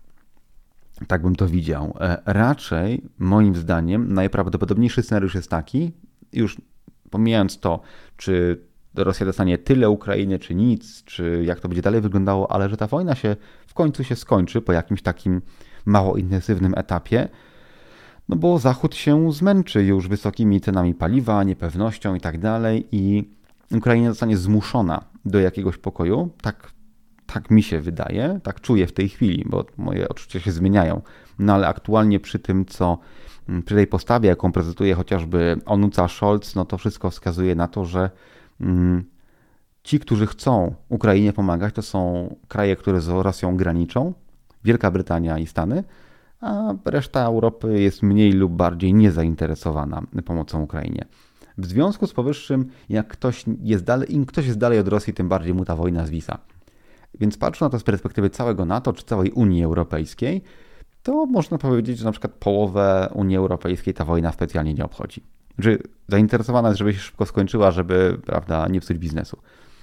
Tak bym to widział. Raczej, moim zdaniem, najprawdopodobniejszy scenariusz jest taki, już pomijając to, czy Rosja dostanie tyle Ukrainy, czy nic, czy jak to będzie dalej wyglądało, ale że ta wojna się w końcu się skończy po jakimś takim mało intensywnym etapie, No bo Zachód się zmęczy już wysokimi cenami paliwa, niepewnością i tak dalej i Ukraina zostanie zmuszona do jakiegoś pokoju. Tak, tak mi się wydaje, tak czuję w tej chwili, bo moje odczucia się zmieniają. No ale aktualnie przy tym, co przy tej postawie, jaką prezentuje chociażby Onuca Scholz, no to wszystko wskazuje na to, że mm, ci, którzy chcą Ukrainie pomagać, to są kraje, które z Rosją graniczą, Wielka Brytania i Stany, a reszta Europy jest mniej lub bardziej niezainteresowana pomocą Ukrainie. W związku z powyższym, jak ktoś jest dalej, im ktoś jest dalej od Rosji, tym bardziej mu ta wojna zwisa. Więc patrząc na to z perspektywy całego NATO czy całej Unii Europejskiej, to można powiedzieć, że na przykład połowę Unii Europejskiej ta wojna specjalnie nie obchodzi. Że zainteresowana jest, żeby się szybko skończyła, żeby, prawda, nie psuć biznesu.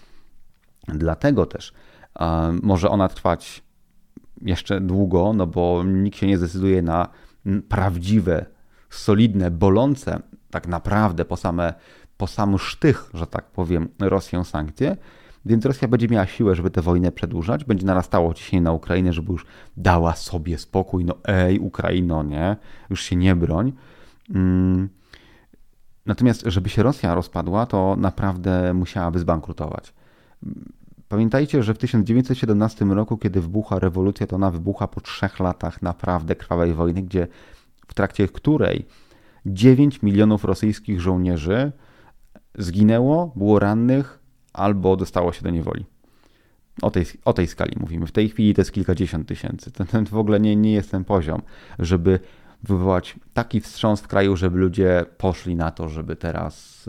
Dlatego też um, może ona trwać jeszcze długo, no bo nikt się nie zdecyduje na prawdziwe, solidne, bolące tak naprawdę po, same, po sam sztych, że tak powiem, Rosję sankcje, więc Rosja będzie miała siłę, żeby tę wojnę przedłużać, będzie narastało ciśnienie na Ukrainę, żeby już dała sobie spokój, no ej, Ukraino, nie, już się nie broń. Hmm. Natomiast, żeby się Rosja rozpadła, to naprawdę musiałaby zbankrutować. Pamiętajcie, że w tysiąc dziewięćset siedemnastym roku, kiedy wybuchła rewolucja, to ona wybuchła po trzech latach naprawdę krwawej wojny, gdzie, w trakcie której dziewięć milionów rosyjskich żołnierzy zginęło, było rannych albo dostało się do niewoli. O tej, o tej skali mówimy. W tej chwili to jest kilkadziesiąt tysięcy. To, to w ogóle nie, nie jest ten poziom, żeby wywołać taki wstrząs w kraju, żeby ludzie poszli na to, żeby teraz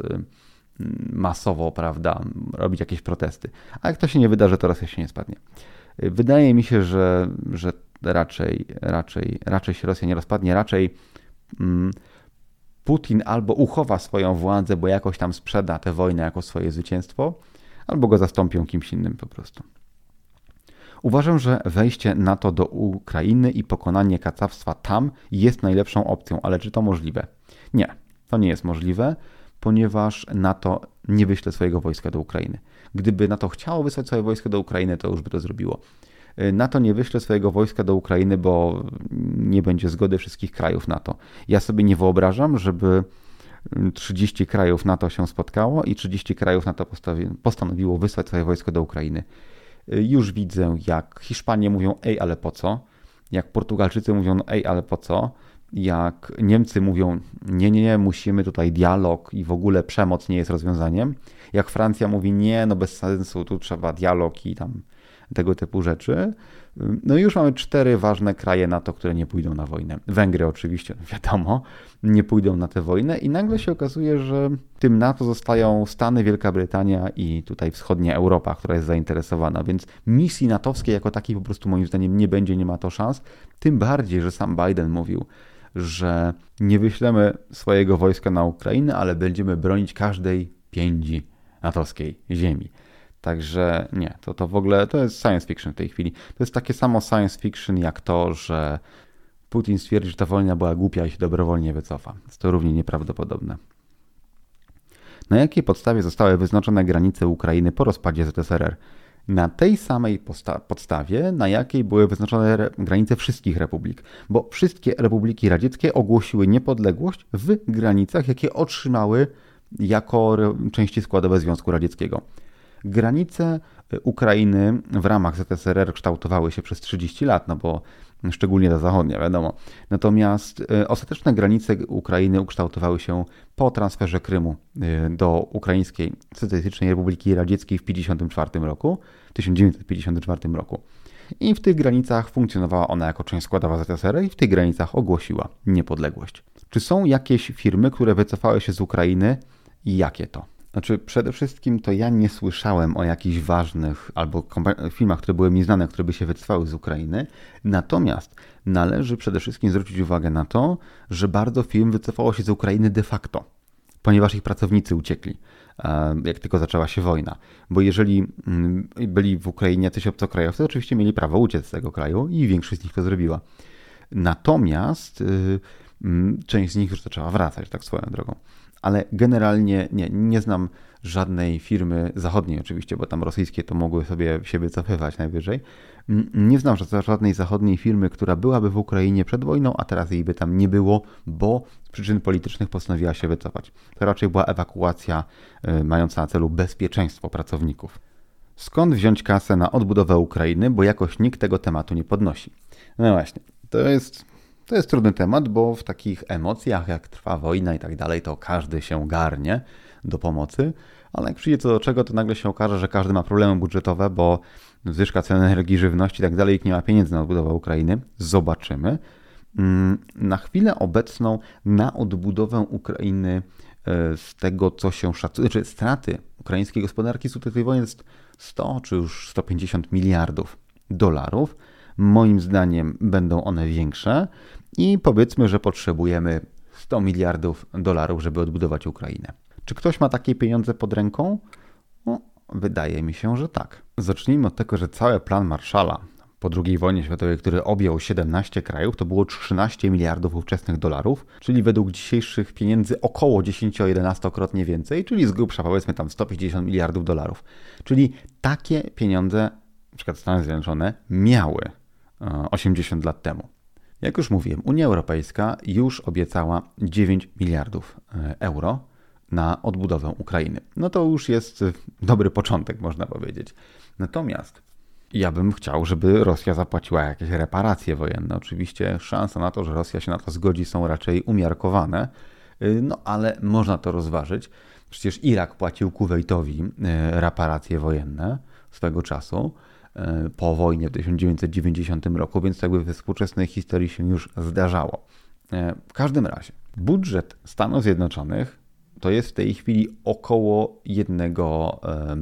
masowo, prawda, robić jakieś protesty. A jak to się nie wydarzy, to Rosja się nie spadnie. Wydaje mi się, że, że raczej, raczej, raczej się Rosja nie rozpadnie, raczej mm, Putin albo uchowa swoją władzę, bo jakoś tam sprzeda tę wojnę jako swoje zwycięstwo, albo go zastąpią kimś innym po prostu. Uważam, że wejście NATO do Ukrainy i pokonanie kacawstwa tam jest najlepszą opcją, ale czy to możliwe? Nie, to nie jest możliwe, ponieważ NATO nie wyśle swojego wojska do Ukrainy. Gdyby NATO chciało wysłać swoje wojsko do Ukrainy, to już by to zrobiło. NATO nie wyśle swojego wojska do Ukrainy, bo nie będzie zgody wszystkich krajów NATO. Ja sobie nie wyobrażam, żeby trzydzieści krajów NATO się spotkało i trzydzieści krajów NATO postanowiło wysłać swoje wojsko do Ukrainy. Już widzę, jak Hiszpanie mówią, ej, ale po co? Jak Portugalczycy mówią, no, ej, ale po co? Jak Niemcy mówią, nie, nie, nie, musimy tutaj dialog i w ogóle przemoc nie jest rozwiązaniem. Jak Francja mówi, nie, no bez sensu, tu trzeba dialog i tam tego typu rzeczy. No i już mamy cztery ważne kraje NATO, które nie pójdą na wojnę. Węgry oczywiście, wiadomo, nie pójdą na tę wojnę i nagle się okazuje, że w tym NATO zostają Stany, Wielka Brytania i tutaj wschodnia Europa, która jest zainteresowana, więc misji natowskiej jako takiej po prostu moim zdaniem nie będzie, nie ma to szans. Tym bardziej, że sam Biden mówił, że nie wyślemy swojego wojska na Ukrainę, ale będziemy bronić każdej piędzi natowskiej ziemi. Także nie, to, to w ogóle to jest science fiction w tej chwili. To jest takie samo science fiction jak to, że Putin stwierdzi, że ta wojna była głupia i się dobrowolnie wycofa. Jest to równie nieprawdopodobne. Na jakiej podstawie zostały wyznaczone granice Ukrainy po rozpadzie Z S R R? Na tej samej posta- podstawie, na jakiej były wyznaczone re- granice wszystkich republik, bo wszystkie republiki radzieckie ogłosiły niepodległość w granicach, jakie otrzymały jako re- części składowe Związku Radzieckiego. Granice Ukrainy w ramach Z S R R kształtowały się przez trzydzieści lat, no bo szczególnie ta zachodnia, wiadomo. Natomiast ostateczne granice Ukrainy ukształtowały się po transferze Krymu do Ukraińskiej Socjalistycznej Republiki Radzieckiej w tysiąc dziewięćset pięćdziesiątym czwartym roku, w tysiąc dziewięćset pięćdziesiątym czwartym roku. I w tych granicach funkcjonowała ona jako część składowa Z S R R i w tych granicach ogłosiła niepodległość. Czy są jakieś firmy, które wycofały się z Ukrainy i jakie to? Znaczy, przede wszystkim to ja nie słyszałem o jakichś ważnych albo filmach, które były mi znane, które by się wycofały z Ukrainy. Natomiast należy przede wszystkim zwrócić uwagę na to, że bardzo firm wycofało się z Ukrainy de facto, ponieważ ich pracownicy uciekli, jak tylko zaczęła się wojna. Bo jeżeli byli w Ukrainie jacyś obcokrajowcy, to oczywiście mieli prawo uciec z tego kraju i większość z nich to zrobiła. Natomiast część z nich już zaczęła wracać, tak swoją drogą. ale generalnie nie, nie znam żadnej firmy zachodniej oczywiście, bo tam rosyjskie to mogły sobie się wycofywać najwyżej. Nie znam żadnej zachodniej firmy, która byłaby w Ukrainie przed wojną, a teraz jej by tam nie było, bo z przyczyn politycznych postanowiła się wycofać. To raczej była ewakuacja y, mająca na celu bezpieczeństwo pracowników. Skąd wziąć kasę na odbudowę Ukrainy, bo jakoś nikt tego tematu nie podnosi? No właśnie, to jest, to jest trudny temat, bo w takich emocjach, jak trwa wojna i tak dalej, to każdy się garnie do pomocy, ale jak przyjdzie co do czego, to nagle się okaże, że każdy ma problemy budżetowe, bo zwyżka cen energii, żywności i tak dalej, nie ma pieniędzy na odbudowę Ukrainy. Zobaczymy. Na chwilę obecną na odbudowę Ukrainy z tego, co się szacuje, czy straty ukraińskiej gospodarki z tej wojny jest sto czy już sto pięćdziesiąt miliardów dolarów. Moim zdaniem będą one większe i powiedzmy, że potrzebujemy sto miliardów dolarów, żeby odbudować Ukrainę. Czy ktoś ma takie pieniądze pod ręką? No, wydaje mi się, że tak. Zacznijmy od tego, że cały plan Marshalla po drugiej wojnie światowej, który objął siedemnaście krajów, to było trzynaście miliardów ówczesnych dolarów, czyli według dzisiejszych pieniędzy około dziesięcio-jedenastokrotnie więcej, czyli z grubsza powiedzmy tam sto pięćdziesiąt miliardów dolarów. Czyli takie pieniądze, na przykład Stany Zjednoczone, miały osiemdziesiąt lat temu. Jak już mówiłem, Unia Europejska już obiecała dziewięć miliardów euro na odbudowę Ukrainy. No to już jest dobry początek, można powiedzieć. Natomiast ja bym chciał, żeby Rosja zapłaciła jakieś reparacje wojenne. Oczywiście szanse na to, że Rosja się na to zgodzi, są raczej umiarkowane, no ale można to rozważyć. Przecież Irak płacił Kuwejtowi reparacje wojenne swego czasu po wojnie w tysiąc dziewięćset dziewięćdziesiątym roku, więc jakby we współczesnej historii się już zdarzało. W każdym razie budżet Stanów Zjednoczonych to jest w tej chwili około jednego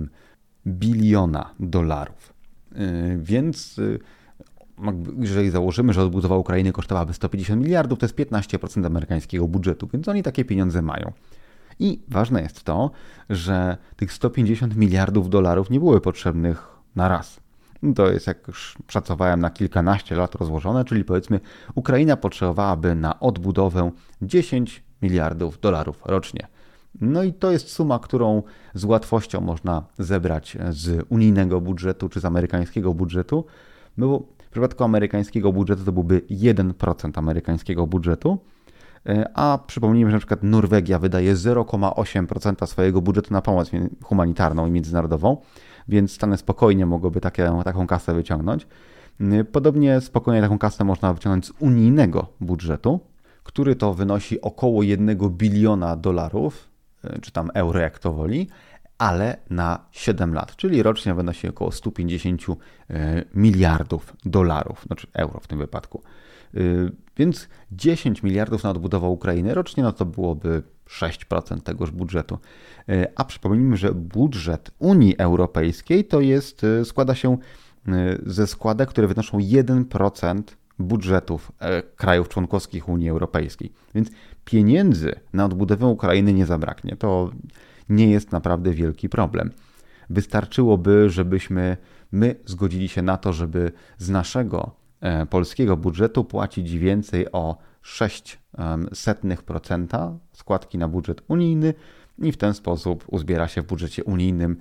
biliona dolarów. Więc jeżeli założymy, że odbudowa Ukrainy kosztowałaby sto pięćdziesiąt miliardów, to jest piętnaście procent amerykańskiego budżetu, więc oni takie pieniądze mają. I ważne jest to, że tych sto pięćdziesiąt miliardów dolarów nie były potrzebnych na raz. To jest, jak już szacowałem, na kilkanaście lat rozłożone, czyli powiedzmy Ukraina potrzebowałaby na odbudowę dziesięć miliardów dolarów rocznie. No i to jest suma, którą z łatwością można zebrać z unijnego budżetu czy z amerykańskiego budżetu, bo w przypadku amerykańskiego budżetu to byłby jeden procent amerykańskiego budżetu, a przypomnijmy, że na przykład Norwegia wydaje zero przecinek osiem procent swojego budżetu na pomoc humanitarną i międzynarodową, więc Stany spokojnie mogłyby takie, taką kasę wyciągnąć. Podobnie spokojnie taką kasę można wyciągnąć z unijnego budżetu, który to wynosi około jednego biliona dolarów, czy tam euro, jak to woli, ale na siedem lat, czyli rocznie wynosi około sto pięćdziesiąt miliardów dolarów, znaczy euro w tym wypadku. Więc dziesięć miliardów na odbudowę Ukrainy rocznie, no to byłoby sześć procent tegoż budżetu. A przypomnijmy, że budżet Unii Europejskiej to jest, składa się ze składek, które wynoszą jeden procent budżetów krajów członkowskich Unii Europejskiej. Więc pieniędzy na odbudowę Ukrainy nie zabraknie. To nie jest naprawdę wielki problem. Wystarczyłoby, żebyśmy my zgodzili się na to, żeby z naszego polskiego budżetu płacić więcej o sześć setnych procenta składki na budżet unijny i w ten sposób uzbiera się w budżecie unijnym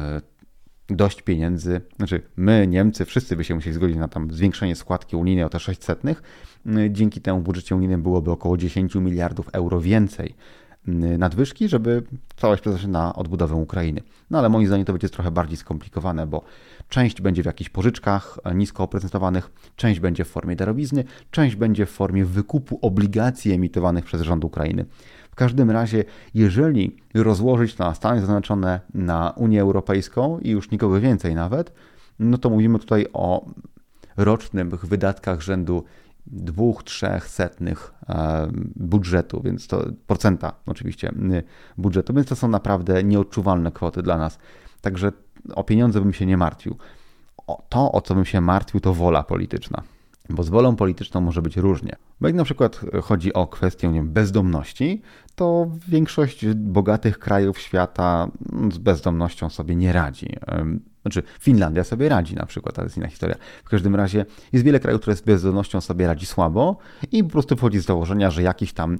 dość pieniędzy, znaczy my, Niemcy, wszyscy by się musieli zgodzić na tam zwiększenie składki unijnej o te sześć setnych. Dzięki temu w budżecie unijnym byłoby około dziesięć miliardów euro więcej nadwyżki, żeby całość przeznaczyć na odbudowę Ukrainy. No ale moim zdaniem to będzie trochę bardziej skomplikowane, bo część będzie w jakichś pożyczkach nisko oprocentowanych, część będzie w formie darowizny, część będzie w formie wykupu obligacji emitowanych przez rząd Ukrainy. W każdym razie, jeżeli rozłożyć to na Stany Zjednoczone, na Unię Europejską i już nikogo więcej nawet, no to mówimy tutaj o rocznych wydatkach rzędu dwóch, trzech setnych budżetu, więc to procenta oczywiście budżetu, więc to są naprawdę nieodczuwalne kwoty dla nas. Także o pieniądze bym się nie martwił. O to, o co bym się martwił, to wola polityczna. Bo z wolą polityczną może być różnie. Bo jak na przykład chodzi o kwestię nie wiem, bezdomności, to większość bogatych krajów świata z bezdomnością sobie nie radzi. Znaczy Finlandia sobie radzi na przykład, to jest inna historia. W każdym razie jest wiele krajów, które z bezdomnością sobie radzi słabo i po prostu wchodzi z założenia, że jakiś tam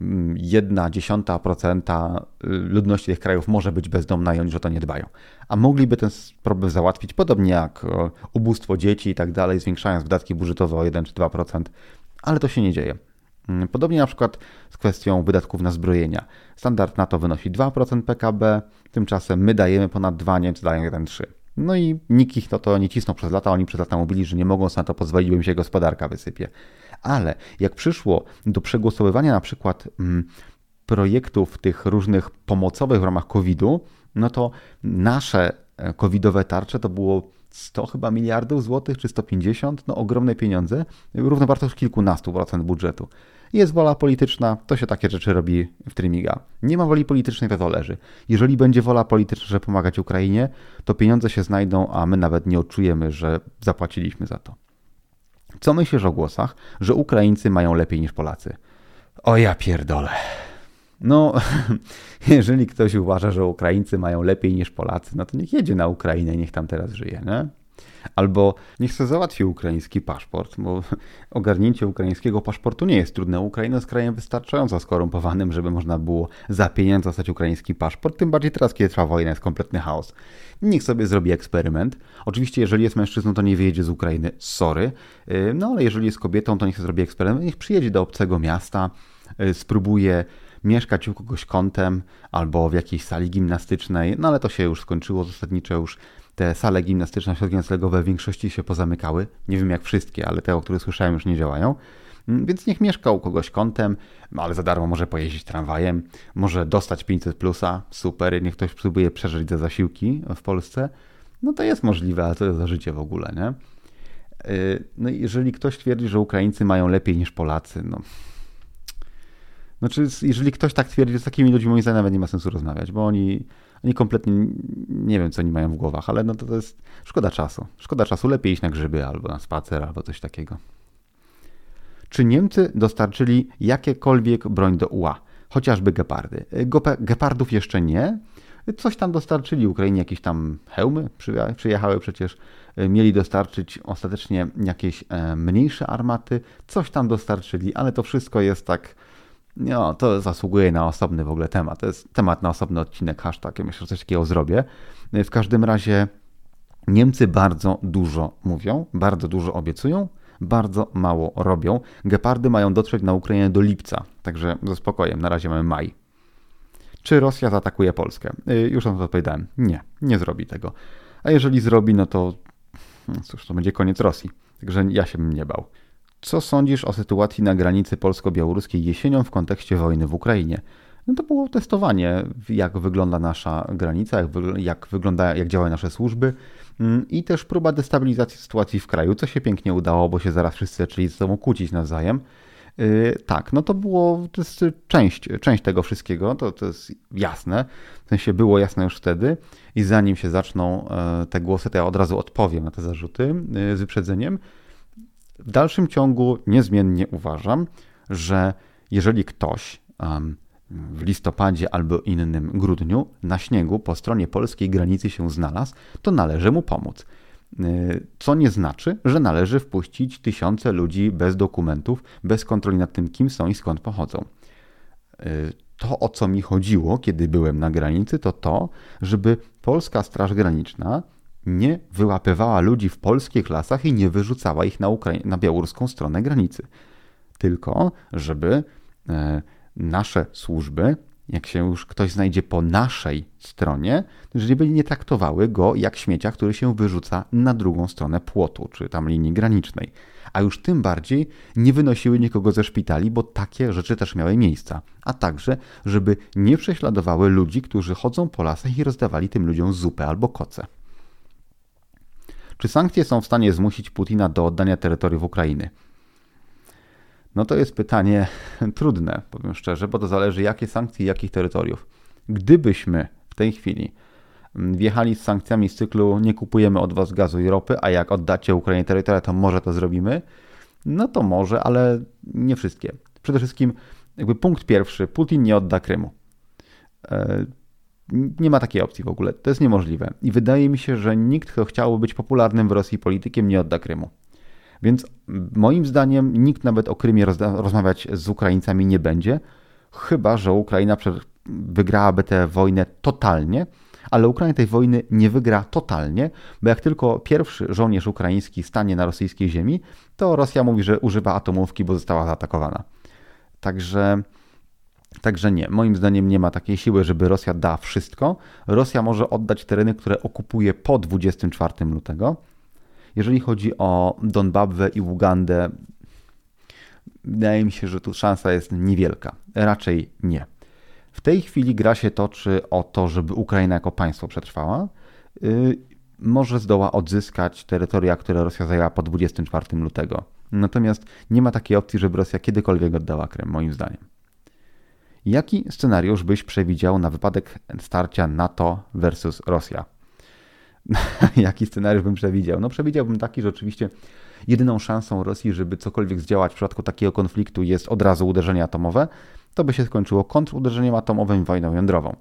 jedna dziesiąta procenta ludności tych krajów może być bezdomna i oni, że to nie dbają. A mogliby ten problem załatwić podobnie jak ubóstwo dzieci i tak dalej, zwiększając wydatki budżetowe o jeden czy dwa procent, ale to się nie dzieje. Podobnie na przykład z kwestią wydatków na zbrojenia. Standard NATO wynosi dwa procent P K B, tymczasem my dajemy ponad dwa, Niemcy dają jeden przecinek trzy. No i nikt ich to, to nie cisnął przez lata, oni przez lata mówili, że nie mogą sobie na to pozwolić, bo im się gospodarka wysypie. Ale jak przyszło do przegłosowywania na przykład mm, projektów tych różnych pomocowych w ramach kowida, no to nasze covidowe tarcze to było sto chyba miliardów złotych, czy sto pięćdziesiąt, no ogromne pieniądze, równowartość kilkunastu procent budżetu. Jest wola polityczna, to się takie rzeczy robi w trymiga. Nie ma woli politycznej, to to leży. Jeżeli będzie wola polityczna, żeby pomagać Ukrainie, to pieniądze się znajdą, a my nawet nie odczujemy, że zapłaciliśmy za to. Co myślisz o głosach, że Ukraińcy mają lepiej niż Polacy? O ja pierdolę. No, jeżeli ktoś uważa, że Ukraińcy mają lepiej niż Polacy, no to niech jedzie na Ukrainę i niech tam teraz żyje, nie? Albo niech sobie załatwi ukraiński paszport, bo ogarnięcie ukraińskiego paszportu nie jest trudne. Ukraina jest krajem wystarczająco skorumpowanym, żeby można było za pieniądze dostać ukraiński paszport, tym bardziej teraz, kiedy trwa wojna, jest kompletny chaos. Niech sobie zrobi eksperyment. Oczywiście, jeżeli jest mężczyzną, to nie wyjedzie z Ukrainy, sorry, no ale jeżeli jest kobietą, to niech sobie zrobi eksperyment, niech przyjedzie do obcego miasta, spróbuje mieszkać u kogoś kątem albo w jakiejś sali gimnastycznej, no ale to się już skończyło zasadniczo, już te sale gimnastyczne, ośrodki noclegowe w większości się pozamykały. Nie wiem jak wszystkie, ale te, o których słyszałem, już nie działają. Więc niech mieszka u kogoś kątem, ale za darmo może pojeździć tramwajem, może dostać pięćset plusa, super, niech ktoś próbuje przeżyć za zasiłki w Polsce. No to jest możliwe, ale to jest za życie w ogóle, nie? No i jeżeli ktoś twierdzi, że Ukraińcy mają lepiej niż Polacy, no... Znaczy, jeżeli ktoś tak twierdzi, z takimi ludźmi moim zdaniem nawet nie ma sensu rozmawiać, bo oni, oni kompletnie nie wiem, co oni mają w głowach, ale no to, to jest szkoda czasu. Szkoda czasu, lepiej iść na grzyby albo na spacer, albo coś takiego. Czy Niemcy dostarczyli jakiekolwiek broń do U A? Chociażby gepardy. Gepardów jeszcze nie. Coś tam dostarczyli Ukrainie, jakieś tam hełmy przyjechały przecież. Mieli dostarczyć ostatecznie jakieś mniejsze armaty. Coś tam dostarczyli, ale to wszystko jest tak... No, to zasługuje na osobny w ogóle temat. To jest temat na osobny odcinek, hashtag. Ja myślę, że coś takiego zrobię. W każdym razie Niemcy bardzo dużo mówią, bardzo dużo obiecują, bardzo mało robią. Gepardy mają dotrzeć na Ukrainę do lipca, także ze spokojem, na razie mamy maj. Czy Rosja zaatakuje Polskę? Już na to odpowiadałem. Nie, nie zrobi tego. A jeżeli zrobi, no to no cóż, to będzie koniec Rosji. Także ja się bym nie bał. Co sądzisz o sytuacji na granicy polsko-białoruskiej jesienią w kontekście wojny w Ukrainie? No to było testowanie, jak wygląda nasza granica, jak, wy, jak, wygląda, jak działają nasze służby i też próba destabilizacji sytuacji w kraju, co się pięknie udało, bo się zaraz wszyscy zaczęli ze sobą kłócić nawzajem. Yy, tak, no to było, to jest część, część tego wszystkiego, to, to jest jasne, w sensie było jasne już wtedy i zanim się zaczną yy, te głosy, to ja od razu odpowiem na te zarzuty yy, z wyprzedzeniem. W dalszym ciągu niezmiennie uważam, że jeżeli ktoś um, w listopadzie albo innym grudniu na śniegu po stronie polskiej granicy się znalazł, to należy mu pomóc. Co nie znaczy, że należy wpuścić tysiące ludzi bez dokumentów, bez kontroli nad tym, kim są i skąd pochodzą. To, o co mi chodziło, kiedy byłem na granicy, to to, żeby Polska Straż Graniczna nie wyłapywała ludzi w polskich lasach i nie wyrzucała ich na, Ukrai- na białoruską stronę granicy. Tylko, żeby e, nasze służby, jak się już ktoś znajdzie po naszej stronie, żeby nie traktowały go jak śmiecia, który się wyrzuca na drugą stronę płotu, czy tam linii granicznej. A już tym bardziej nie wynosiły nikogo ze szpitali, bo takie rzeczy też miały miejsca. A także, żeby nie prześladowały ludzi, którzy chodzą po lasach i rozdawali tym ludziom zupę albo koce. Czy sankcje są w stanie zmusić Putina do oddania terytoriów Ukrainy? No to jest pytanie trudne, powiem szczerze, bo to zależy jakie sankcje i jakich terytoriów. Gdybyśmy w tej chwili wjechali z sankcjami z cyklu nie kupujemy od was gazu i ropy, a jak oddacie Ukrainie terytoria, to może to zrobimy, no to może, ale nie wszystkie. Przede wszystkim jakby punkt pierwszy, Putin nie odda Krymu. Nie ma takiej opcji w ogóle. To jest niemożliwe. I wydaje mi się, że nikt, kto chciałby być popularnym w Rosji politykiem, nie odda Krymu. Więc moim zdaniem nikt nawet o Krymie rozda- rozmawiać z Ukraińcami nie będzie, chyba że Ukraina wygrałaby tę wojnę totalnie, ale Ukraina tej wojny nie wygra totalnie, bo jak tylko pierwszy żołnierz ukraiński stanie na rosyjskiej ziemi, to Rosja mówi, że używa atomówki, bo została zaatakowana. Także, także nie, moim zdaniem nie ma takiej siły, żeby Rosja da wszystko. Rosja może oddać tereny, które okupuje po dwudziestego czwartego lutego. Jeżeli chodzi o Donbabwę i Ugandę, wydaje mi się, że tu szansa jest niewielka. Raczej nie. W tej chwili gra się toczy o to, żeby Ukraina jako państwo przetrwała. Yy, może zdoła odzyskać terytoria, które Rosja zajęła po dwudziestego czwartego lutego. Natomiast nie ma takiej opcji, żeby Rosja kiedykolwiek oddała Krym, moim zdaniem. Jaki scenariusz byś przewidział na wypadek starcia NATO versus Rosja? Jaki scenariusz bym przewidział? No przewidziałbym taki, że oczywiście jedyną szansą Rosji, żeby cokolwiek zdziałać w przypadku takiego konfliktu jest od razu uderzenie atomowe. To by się skończyło kontruderzeniem atomowym i wojną jądrową.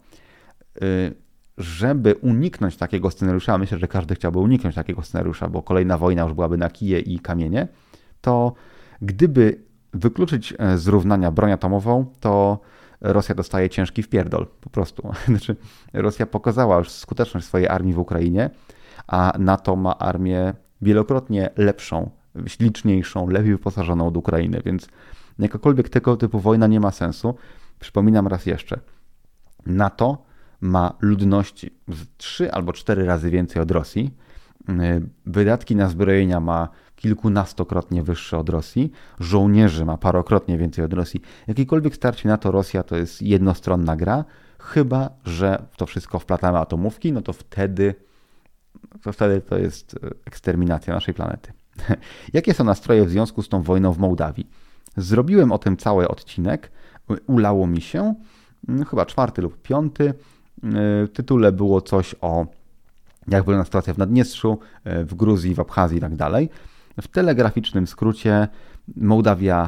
Żeby uniknąć takiego scenariusza, myślę, że każdy chciałby uniknąć takiego scenariusza, bo kolejna wojna już byłaby na kije i kamienie, to gdyby wykluczyć z równania broń atomową, to Rosja dostaje ciężki wpierdol, po prostu. Znaczy, Rosja pokazała już skuteczność swojej armii w Ukrainie, a NATO ma armię wielokrotnie lepszą, liczniejszą, lepiej wyposażoną od Ukrainy, więc jakakolwiek tego typu wojna nie ma sensu. Przypominam raz jeszcze, NATO ma ludności trzy albo cztery razy więcej od Rosji, wydatki na zbrojenia ma kilkunastokrotnie wyższe od Rosji, żołnierzy ma parokrotnie więcej od Rosji. Jakiekolwiek starcie NATO-Rosja to jest jednostronna gra, chyba że w to wszystko wplatamy atomówki, no to wtedy to, wtedy to jest eksterminacja naszej planety. Jakie są nastroje w związku z tą wojną w Mołdawii? Zrobiłem o tym cały odcinek, ulało mi się, chyba czwarty lub piąty. W tytule było coś o jak wygląda sytuacja w Naddniestrzu, w Gruzji, w Abchazji i tak dalej. W telegraficznym skrócie Mołdawia,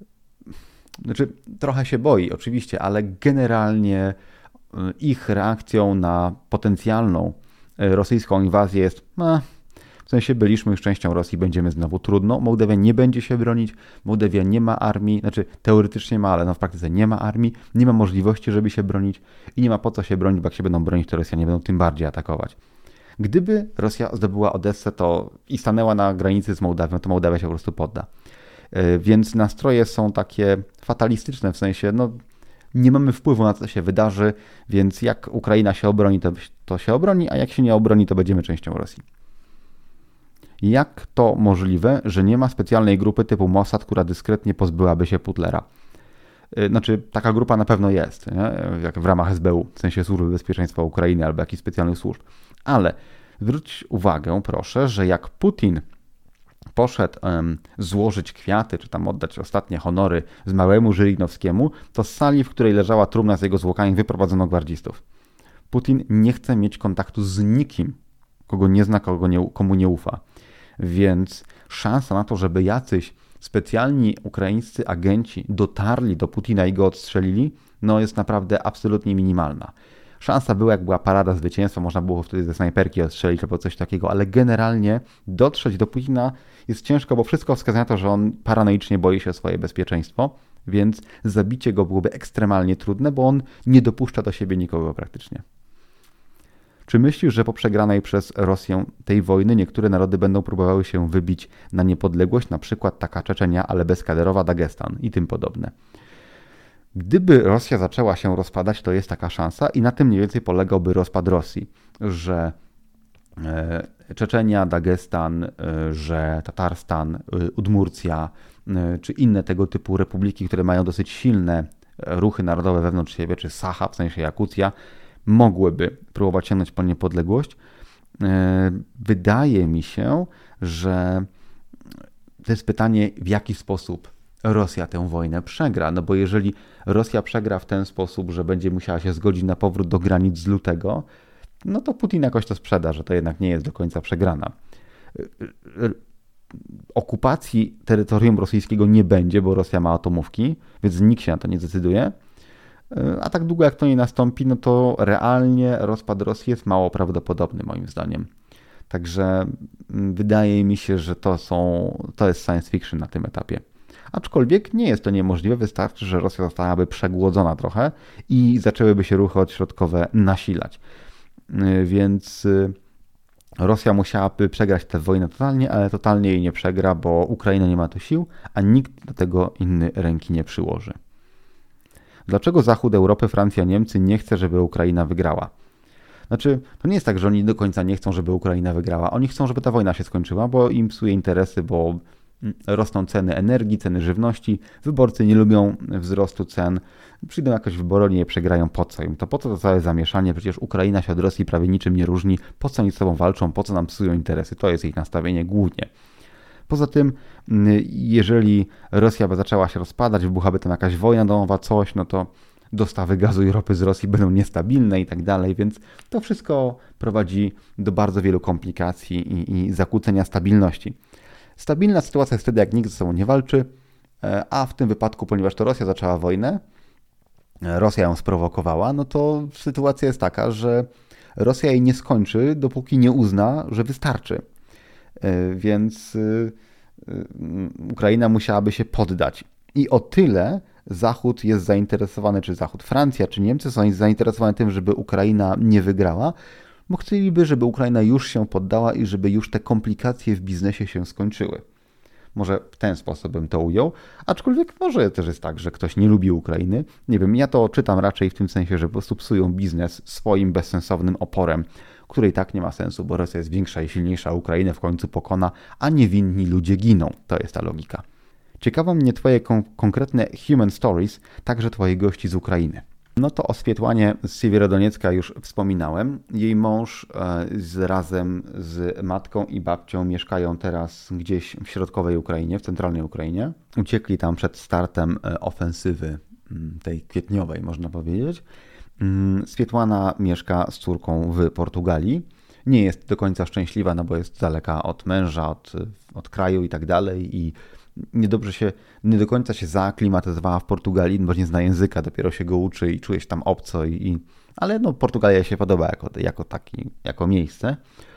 znaczy trochę się boi oczywiście, ale generalnie ich reakcją na potencjalną rosyjską inwazję jest no, w sensie byliśmy już częścią Rosji, będziemy znowu trudno. Mołdawia nie będzie się bronić, Mołdawia nie ma armii, znaczy teoretycznie ma, ale no w praktyce nie ma armii, nie ma możliwości, żeby się bronić i nie ma po co się bronić, bo jak się będą bronić, to Rosjanie będą tym bardziej atakować. Gdyby Rosja zdobyła Odessę to i stanęła na granicy z Mołdawią, to Mołdawia się po prostu podda. Więc nastroje są takie fatalistyczne, w sensie no, nie mamy wpływu na to, co się wydarzy, więc jak Ukraina się obroni, to, to się obroni, a jak się nie obroni, to będziemy częścią Rosji. Jak to możliwe, że nie ma specjalnej grupy typu Mossad, która dyskretnie pozbyłaby się Putlera? Znaczy, taka grupa na pewno jest, nie? Jak w ramach S B U, w sensie Służby Bezpieczeństwa Ukrainy albo jakichś specjalnych służb. Ale zwróć uwagę, proszę, że jak Putin poszedł um, złożyć kwiaty, czy tam oddać ostatnie honory zmarłemu Żyrinowskiemu, to z sali, w której leżała trumna z jego zwłokami, wyprowadzono gwardzistów. Putin nie chce mieć kontaktu z nikim, kogo nie zna, kogo nie, komu nie ufa. Więc szansa na to, żeby jacyś specjalni ukraińscy agenci dotarli do Putina i go odstrzelili, no jest naprawdę absolutnie minimalna. Szansa była, jak była parada zwycięstwa, można było wtedy ze snajperki odstrzelić albo coś takiego, ale generalnie dotrzeć do Putina jest ciężko, bo wszystko wskazuje na to, że on paranoicznie boi się o swoje bezpieczeństwo, więc zabicie go byłoby ekstremalnie trudne, bo on nie dopuszcza do siebie nikogo praktycznie. Czy myślisz, że po przegranej przez Rosję tej wojny niektóre narody będą próbowały się wybić na niepodległość, na przykład taka Czeczenia, ale bez Kaderowa, Dagestan i tym podobne? Gdyby Rosja zaczęła się rozpadać, to jest taka szansa i na tym mniej więcej polegałby rozpad Rosji, że Czeczenia, Dagestan, że Tatarstan, Udmurcja czy inne tego typu republiki, które mają dosyć silne ruchy narodowe wewnątrz siebie, czy Sacha, w sensie Jakucja, mogłyby próbować sięgnąć po niepodległość. Wydaje mi się, że to jest pytanie, w jaki sposób Rosja tę wojnę przegra. No bo jeżeli Rosja przegra w ten sposób, że będzie musiała się zgodzić na powrót do granic z lutego, no to Putin jakoś to sprzeda, że to jednak nie jest do końca przegrana. Okupacji terytorium rosyjskiego nie będzie, bo Rosja ma atomówki, więc nikt się na to nie zdecyduje. A tak długo jak to nie nastąpi, no to realnie rozpad Rosji jest mało prawdopodobny moim zdaniem. Także wydaje mi się, że to, są, to jest science fiction na tym etapie. Aczkolwiek nie jest to niemożliwe, wystarczy, że Rosja zostałaby przegłodzona trochę i zaczęłyby się ruchy odśrodkowe nasilać. Więc Rosja musiałaby przegrać tę wojnę totalnie, ale totalnie jej nie przegra, bo Ukraina nie ma tu sił, a nikt do tego inny ręki nie przyłoży. Dlaczego Zachód Europy, Francja, Niemcy nie chce, żeby Ukraina wygrała? Znaczy, to nie jest tak, że oni do końca nie chcą, żeby Ukraina wygrała. Oni chcą, żeby ta wojna się skończyła, bo im psuje interesy, bo rosną ceny energii, ceny żywności. Wyborcy nie lubią wzrostu cen. Przyjdą jakoś wybory, oni je przegrają. Po co im to? Po co to całe zamieszanie? Przecież Ukraina się od Rosji prawie niczym nie różni. Po co oni z sobą walczą? Po co nam psują interesy? To jest ich nastawienie głównie. Poza tym, jeżeli Rosja by zaczęła się rozpadać, wybuchałaby tam jakaś wojna domowa, coś, no to dostawy gazu i ropy z Rosji będą niestabilne i tak dalej, więc to wszystko prowadzi do bardzo wielu komplikacji i, i zakłócenia stabilności. Stabilna sytuacja jest wtedy, jak nikt ze sobą nie walczy, a w tym wypadku, ponieważ to Rosja zaczęła wojnę, Rosja ją sprowokowała, no to sytuacja jest taka, że Rosja jej nie skończy, dopóki nie uzna, że wystarczy. Więc Ukraina musiałaby się poddać. I o tyle Zachód jest zainteresowany, czy Zachód, Francja, czy Niemcy są zainteresowane tym, żeby Ukraina nie wygrała, bo chcieliby, żeby Ukraina już się poddała i żeby już te komplikacje w biznesie się skończyły. Może w ten sposób bym to ujął, aczkolwiek może też jest tak, że ktoś nie lubi Ukrainy. Nie wiem, ja to czytam raczej w tym sensie, że po prostu psują biznes swoim bezsensownym oporem, który i tak nie ma sensu, bo Rosja jest większa i silniejsza, a Ukrainę w końcu pokona, a niewinni ludzie giną. To jest ta logika. Ciekawa mnie Twoje kon- konkretne human stories, także Twoich gości z Ukrainy. No to o Swietłanie z Siewierodoniecka już wspominałem. Jej mąż e, z, razem z matką i babcią mieszkają teraz gdzieś w środkowej Ukrainie, w centralnej Ukrainie. Uciekli tam przed startem e, ofensywy m, tej kwietniowej, można powiedzieć. Mm, Swietłana mieszka z córką w Portugalii. Nie jest do końca szczęśliwa, no bo jest z daleka od męża, od, od kraju i tak dalej i niedobrze się, nie do końca się zaaklimatyzowała w Portugalii, bo nie zna języka, dopiero się go uczy i czuje się tam obco, i, i, ale no Portugalia się podoba jako, jako taki, jako miejsce.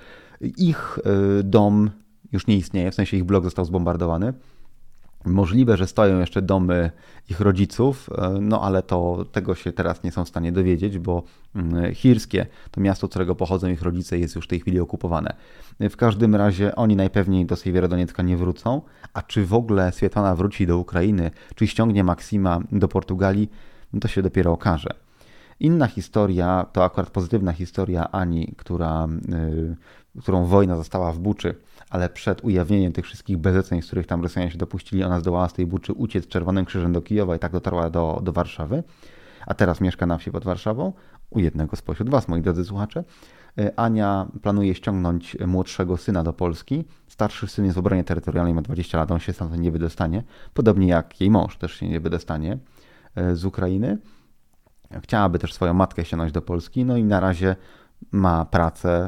Ich y, dom już nie istnieje, w sensie ich blok został zbombardowany. Możliwe, że stoją jeszcze domy ich rodziców, no ale to tego się teraz nie są w stanie dowiedzieć, bo Chirskie, to miasto, z którego pochodzą ich rodzice, jest już w tej chwili okupowane. W każdym razie oni najpewniej do Siewierodoniecka nie wrócą, a czy w ogóle Swietłana wróci do Ukrainy, czy ściągnie Maksima do Portugalii, to się dopiero okaże. Inna historia to akurat pozytywna historia Ani, która, yy, którą wojna została w Buczy, ale przed ujawnieniem tych wszystkich bezeceństw, których tam Rosjanie się dopuścili, ona zdołała z tej Buczy uciec Czerwonym Krzyżem do Kijowa i tak dotarła do, do Warszawy, a teraz mieszka na wsi pod Warszawą, u jednego spośród Was, moi drodzy słuchacze. Ania planuje ściągnąć młodszego syna do Polski. Starszy syn jest w obronie terytorialnej, ma dwadzieścia lat, on się stamtąd nie wydostanie. Podobnie jak jej mąż też się nie wydostanie z Ukrainy. Chciałaby też swoją matkę ściągnąć do Polski, no i na razie ma pracę,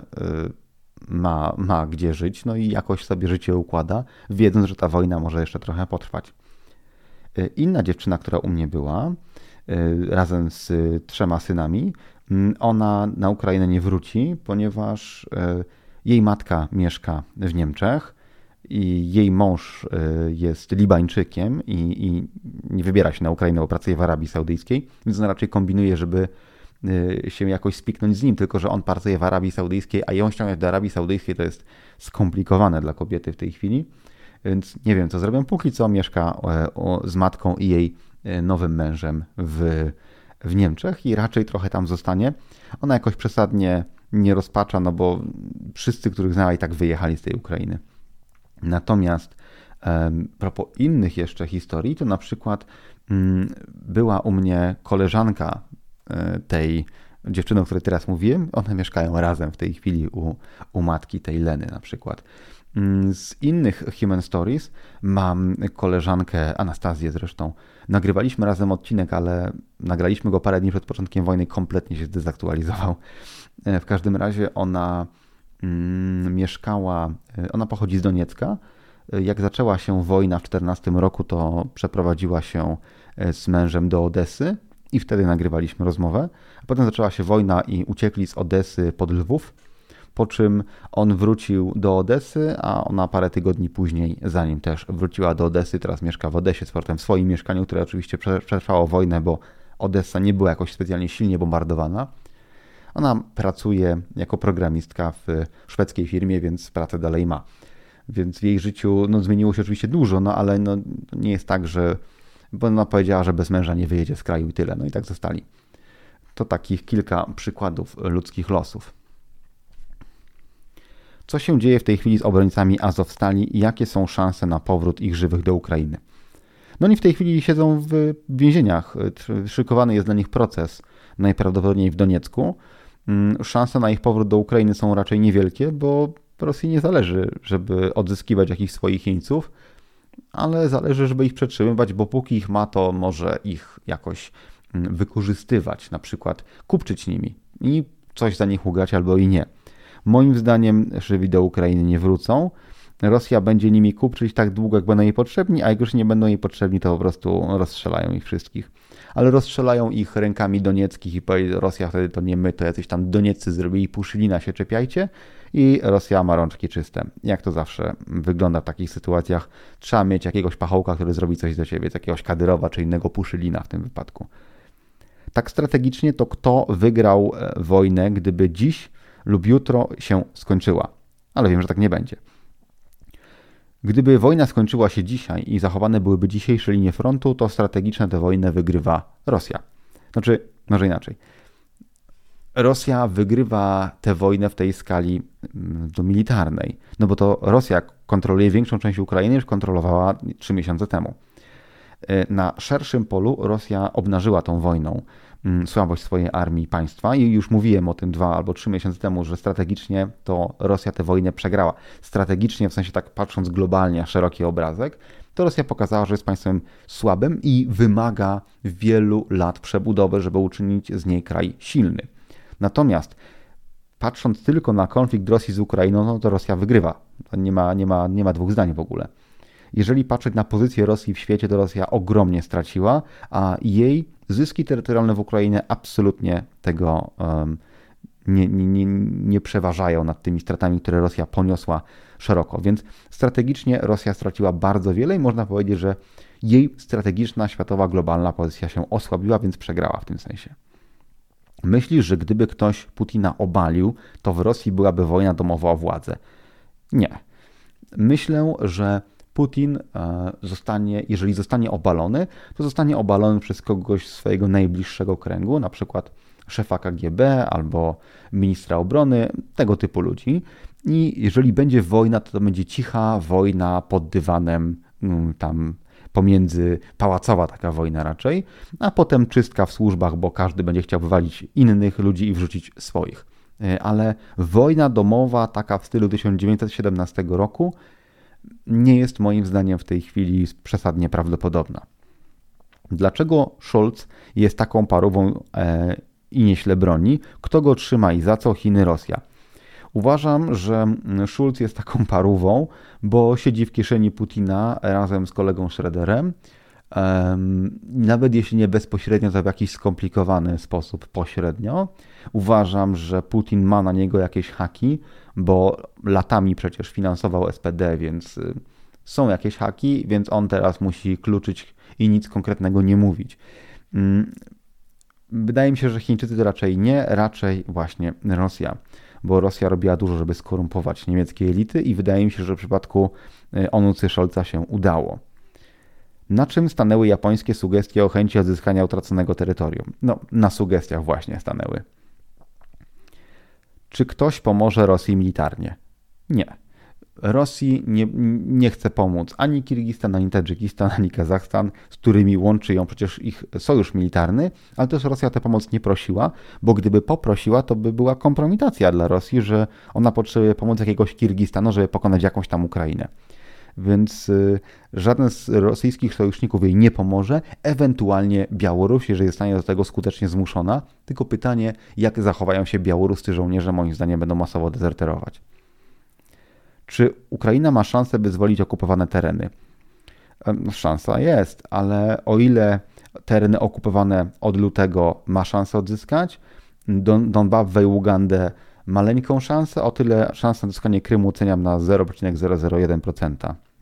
ma, ma gdzie żyć, no i jakoś sobie życie układa, wiedząc, że ta wojna może jeszcze trochę potrwać. Inna dziewczyna, która u mnie była, razem z trzema synami, ona na Ukrainę nie wróci, ponieważ jej matka mieszka w Niemczech i jej mąż jest Libańczykiem i, i nie wybiera się na Ukrainę, bo pracuje w Arabii Saudyjskiej, więc ona raczej kombinuje, żeby się jakoś spiknąć z nim, tylko że on pracuje w Arabii Saudyjskiej, a ją ściągnąć do Arabii Saudyjskiej to jest skomplikowane dla kobiety w tej chwili, więc nie wiem, co zrobią. Póki co mieszka z matką i jej nowym mężem w, w Niemczech i raczej trochę tam zostanie. Ona jakoś przesadnie nie rozpacza, no bo wszyscy, których znała, i tak wyjechali z tej Ukrainy. Natomiast a propos innych jeszcze historii, to na przykład była u mnie koleżanka tej dziewczyny, o której teraz mówiłem. One mieszkają razem w tej chwili u, u matki tej Leny na przykład. Z innych Human Stories mam koleżankę Anastazję zresztą. Nagrywaliśmy razem odcinek, ale nagraliśmy go parę dni przed początkiem wojny, kompletnie się zdezaktualizował. W każdym razie ona mm, mieszkała, ona pochodzi z Doniecka. Jak zaczęła się wojna w czternastym roku, to przeprowadziła się z mężem do Odessy i wtedy nagrywaliśmy rozmowę. A potem zaczęła się wojna i uciekli z Odesy pod Lwów, po czym on wrócił do Odesy, a ona parę tygodni później za nim też wróciła do Odesy. Teraz mieszka w Odesie z powrotem w swoim mieszkaniu, które oczywiście przetrwało wojnę, bo Odessa nie była jakoś specjalnie silnie bombardowana. Ona pracuje jako programistka w szwedzkiej firmie, więc pracę dalej ma. Więc w jej życiu no, zmieniło się oczywiście dużo, no ale no, nie jest tak, że... Bo ona powiedziała, że bez męża nie wyjedzie z kraju i tyle. No i tak zostali. To takich kilka przykładów ludzkich losów. Co się dzieje w tej chwili z obrońcami Azowstali i jakie są szanse na powrót ich żywych do Ukrainy? No oni w tej chwili siedzą w więzieniach. Szykowany jest dla nich proces, najprawdopodobniej w Doniecku. Szanse na ich powrót do Ukrainy są raczej niewielkie, bo Rosji nie zależy, żeby odzyskiwać jakichś swoich jeńców, ale zależy, żeby ich przetrzymywać, bo póki ich ma, to może ich jakoś wykorzystywać, na przykład kupczyć nimi i coś za nich ugrać albo i nie. Moim zdaniem żywi do Ukrainy nie wrócą. Rosja będzie nimi kupczyć tak długo, jak będą jej potrzebni, a jak już nie będą jej potrzebni, to po prostu rozstrzelają ich wszystkich. Ale rozstrzelają ich rękami donieckich i powie Rosja wtedy to nie my, to jacyś tam Donieccy zrobili Puszylina, się czepiajcie i Rosja ma rączki czyste. Jak to zawsze wygląda w takich sytuacjach, trzeba mieć jakiegoś pachołka, który zrobi coś do ciebie, jakiegoś Kadyrowa czy innego Puszylina w tym wypadku. Tak strategicznie to kto wygrał wojnę, gdyby dziś lub jutro się skończyła. Ale wiem, że tak nie będzie. Gdyby wojna skończyła się dzisiaj i zachowane byłyby dzisiejsze linie frontu, to strategicznie tę wojnę wygrywa Rosja. Znaczy, może inaczej. Rosja wygrywa tę wojnę w tej skali do militarnej. No bo to Rosja kontroluje większą część Ukrainy niż kontrolowała trzy miesiące temu. Na szerszym polu Rosja obnażyła tą wojną słabość swojej armii i państwa i już mówiłem o tym dwa albo trzy miesiące temu, że strategicznie to Rosja tę wojnę przegrała. Strategicznie, w sensie tak patrząc globalnie, szeroki obrazek, to Rosja pokazała, że jest państwem słabym i wymaga wielu lat przebudowy, żeby uczynić z niej kraj silny. Natomiast patrząc tylko na konflikt Rosji z Ukrainą, no to Rosja wygrywa. To nie ma, nie ma, nie ma dwóch zdań w ogóle. Jeżeli patrzeć na pozycję Rosji w świecie, to Rosja ogromnie straciła, a jej zyski terytorialne w Ukrainie absolutnie tego um, nie, nie, nie przeważają nad tymi stratami, które Rosja poniosła szeroko. Więc strategicznie Rosja straciła bardzo wiele i można powiedzieć, że jej strategiczna, światowa, globalna pozycja się osłabiła, więc przegrała w tym sensie. Myślisz, że gdyby ktoś Putina obalił, to w Rosji byłaby wojna domowa o władzę? Nie. Myślę, że Putin zostanie, jeżeli zostanie obalony, to zostanie obalony przez kogoś z swojego najbliższego kręgu, na przykład szefa K G B albo ministra obrony, tego typu ludzi. I jeżeli będzie wojna, to to będzie cicha wojna pod dywanem, tam pomiędzy, pałacowa taka wojna raczej, a potem czystka w służbach, bo każdy będzie chciał wywalić innych ludzi i wrzucić swoich. Ale wojna domowa, taka w stylu tysiąc dziewięćset siedemnastego roku, nie jest moim zdaniem w tej chwili przesadnie prawdopodobna. Dlaczego Scholz jest taką parową e, i nieźle broni? Kto go trzyma i za co? Chiny, Rosja. Uważam, że Scholz jest taką parówą, bo siedzi w kieszeni Putina razem z kolegą Schröderem. Um, nawet jeśli nie bezpośrednio, to w jakiś skomplikowany sposób pośrednio. Uważam, że Putin ma na niego jakieś haki, bo latami przecież finansował S P D, więc są jakieś haki, więc on teraz musi kluczyć i nic konkretnego nie mówić. Wydaje mi się, że Chińczycy to raczej nie, raczej właśnie Rosja, bo Rosja robiła dużo, żeby skorumpować niemieckie elity i wydaje mi się, że w przypadku Onucy Scholza się udało. Na czym stanęły japońskie sugestie o chęci odzyskania utraconego terytorium? No, na sugestiach właśnie stanęły. Czy ktoś pomoże Rosji militarnie? Nie. Rosji nie, nie chce pomóc ani Kirgistan, ani Tadżykistan, ani Kazachstan, z którymi łączy ją przecież ich sojusz militarny, ale też Rosja tę pomoc nie prosiła, bo gdyby poprosiła, to by była kompromitacja dla Rosji, że ona potrzebuje pomocy jakiegoś Kirgistanu, żeby pokonać jakąś tam Ukrainę. Więc y, żaden z rosyjskich sojuszników jej nie pomoże, ewentualnie Białoruś, jeżeli zostanie do tego skutecznie zmuszona. Tylko pytanie, jak zachowają się białoruscy żołnierze, moim zdaniem będą masowo dezerterować. Czy Ukraina ma szansę, by zwolić okupowane tereny? Szansa jest, ale o ile tereny okupowane od lutego ma szansę odzyskać. Don, Donbawę i Ugandę maleńką szansę, o tyle szansę na odzyskanie Krymu oceniam na zero przecinek zero zero jeden procent.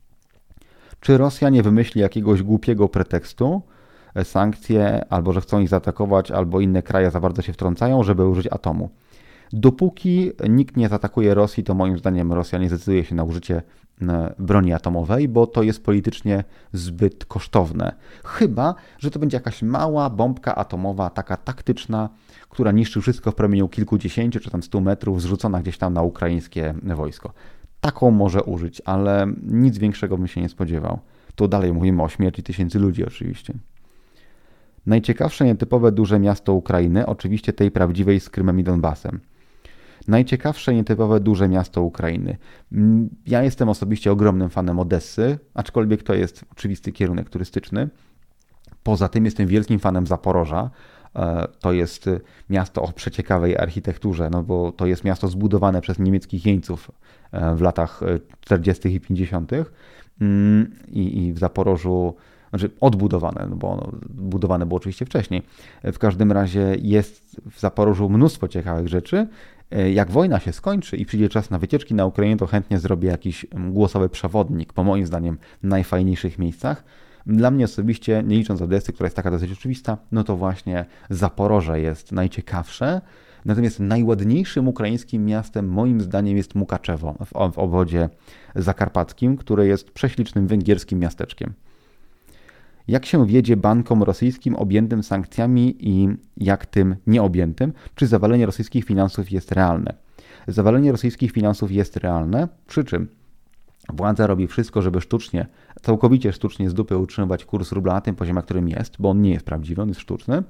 Czy Rosja nie wymyśli jakiegoś głupiego pretekstu, sankcje, albo że chcą ich zaatakować, albo inne kraje za bardzo się wtrącają, żeby użyć atomu? Dopóki nikt nie zaatakuje Rosji, to moim zdaniem Rosja nie zdecyduje się na użycie broni atomowej, bo to jest politycznie zbyt kosztowne. Chyba że to będzie jakaś mała bombka atomowa, taka taktyczna, która niszczy wszystko w promieniu kilkudziesięciu czy tam stu metrów, zrzucona gdzieś tam na ukraińskie wojsko. Taką może użyć, ale nic większego bym się nie spodziewał. Tu dalej mówimy o śmierci tysięcy ludzi oczywiście. Najciekawsze nietypowe duże miasto Ukrainy, oczywiście tej prawdziwej z Krymem i Donbasem. Najciekawsze nietypowe duże miasto Ukrainy. Ja jestem osobiście ogromnym fanem Odessy, aczkolwiek to jest oczywisty kierunek turystyczny. Poza tym jestem wielkim fanem Zaporoża. To jest miasto o przeciekawej architekturze, no bo to jest miasto zbudowane przez niemieckich jeńców w latach czterdziestych i pięćdziesiątych. I, i w Zaporożu, znaczy odbudowane, no bo budowane było oczywiście wcześniej. W każdym razie jest w Zaporożu mnóstwo ciekawych rzeczy. Jak wojna się skończy i przyjdzie czas na wycieczki na Ukrainę, to chętnie zrobię jakiś głosowy przewodnik po moim zdaniem najfajniejszych miejscach. Dla mnie osobiście, nie licząc Odessy, która jest taka dosyć oczywista, no to właśnie Zaporoże jest najciekawsze. Natomiast najładniejszym ukraińskim miastem moim zdaniem jest Mukaczewo w, w obwodzie zakarpackim, które jest prześlicznym węgierskim miasteczkiem. Jak się wiedzie bankom rosyjskim objętym sankcjami i jak tym nieobjętym? Czy zawalenie rosyjskich finansów jest realne? Zawalenie rosyjskich finansów jest realne, przy czym władza robi wszystko, żeby sztucznie, całkowicie sztucznie z dupy utrzymywać kurs rubla na tym poziomie, na którym jest, bo on nie jest prawdziwy, on jest sztuczny.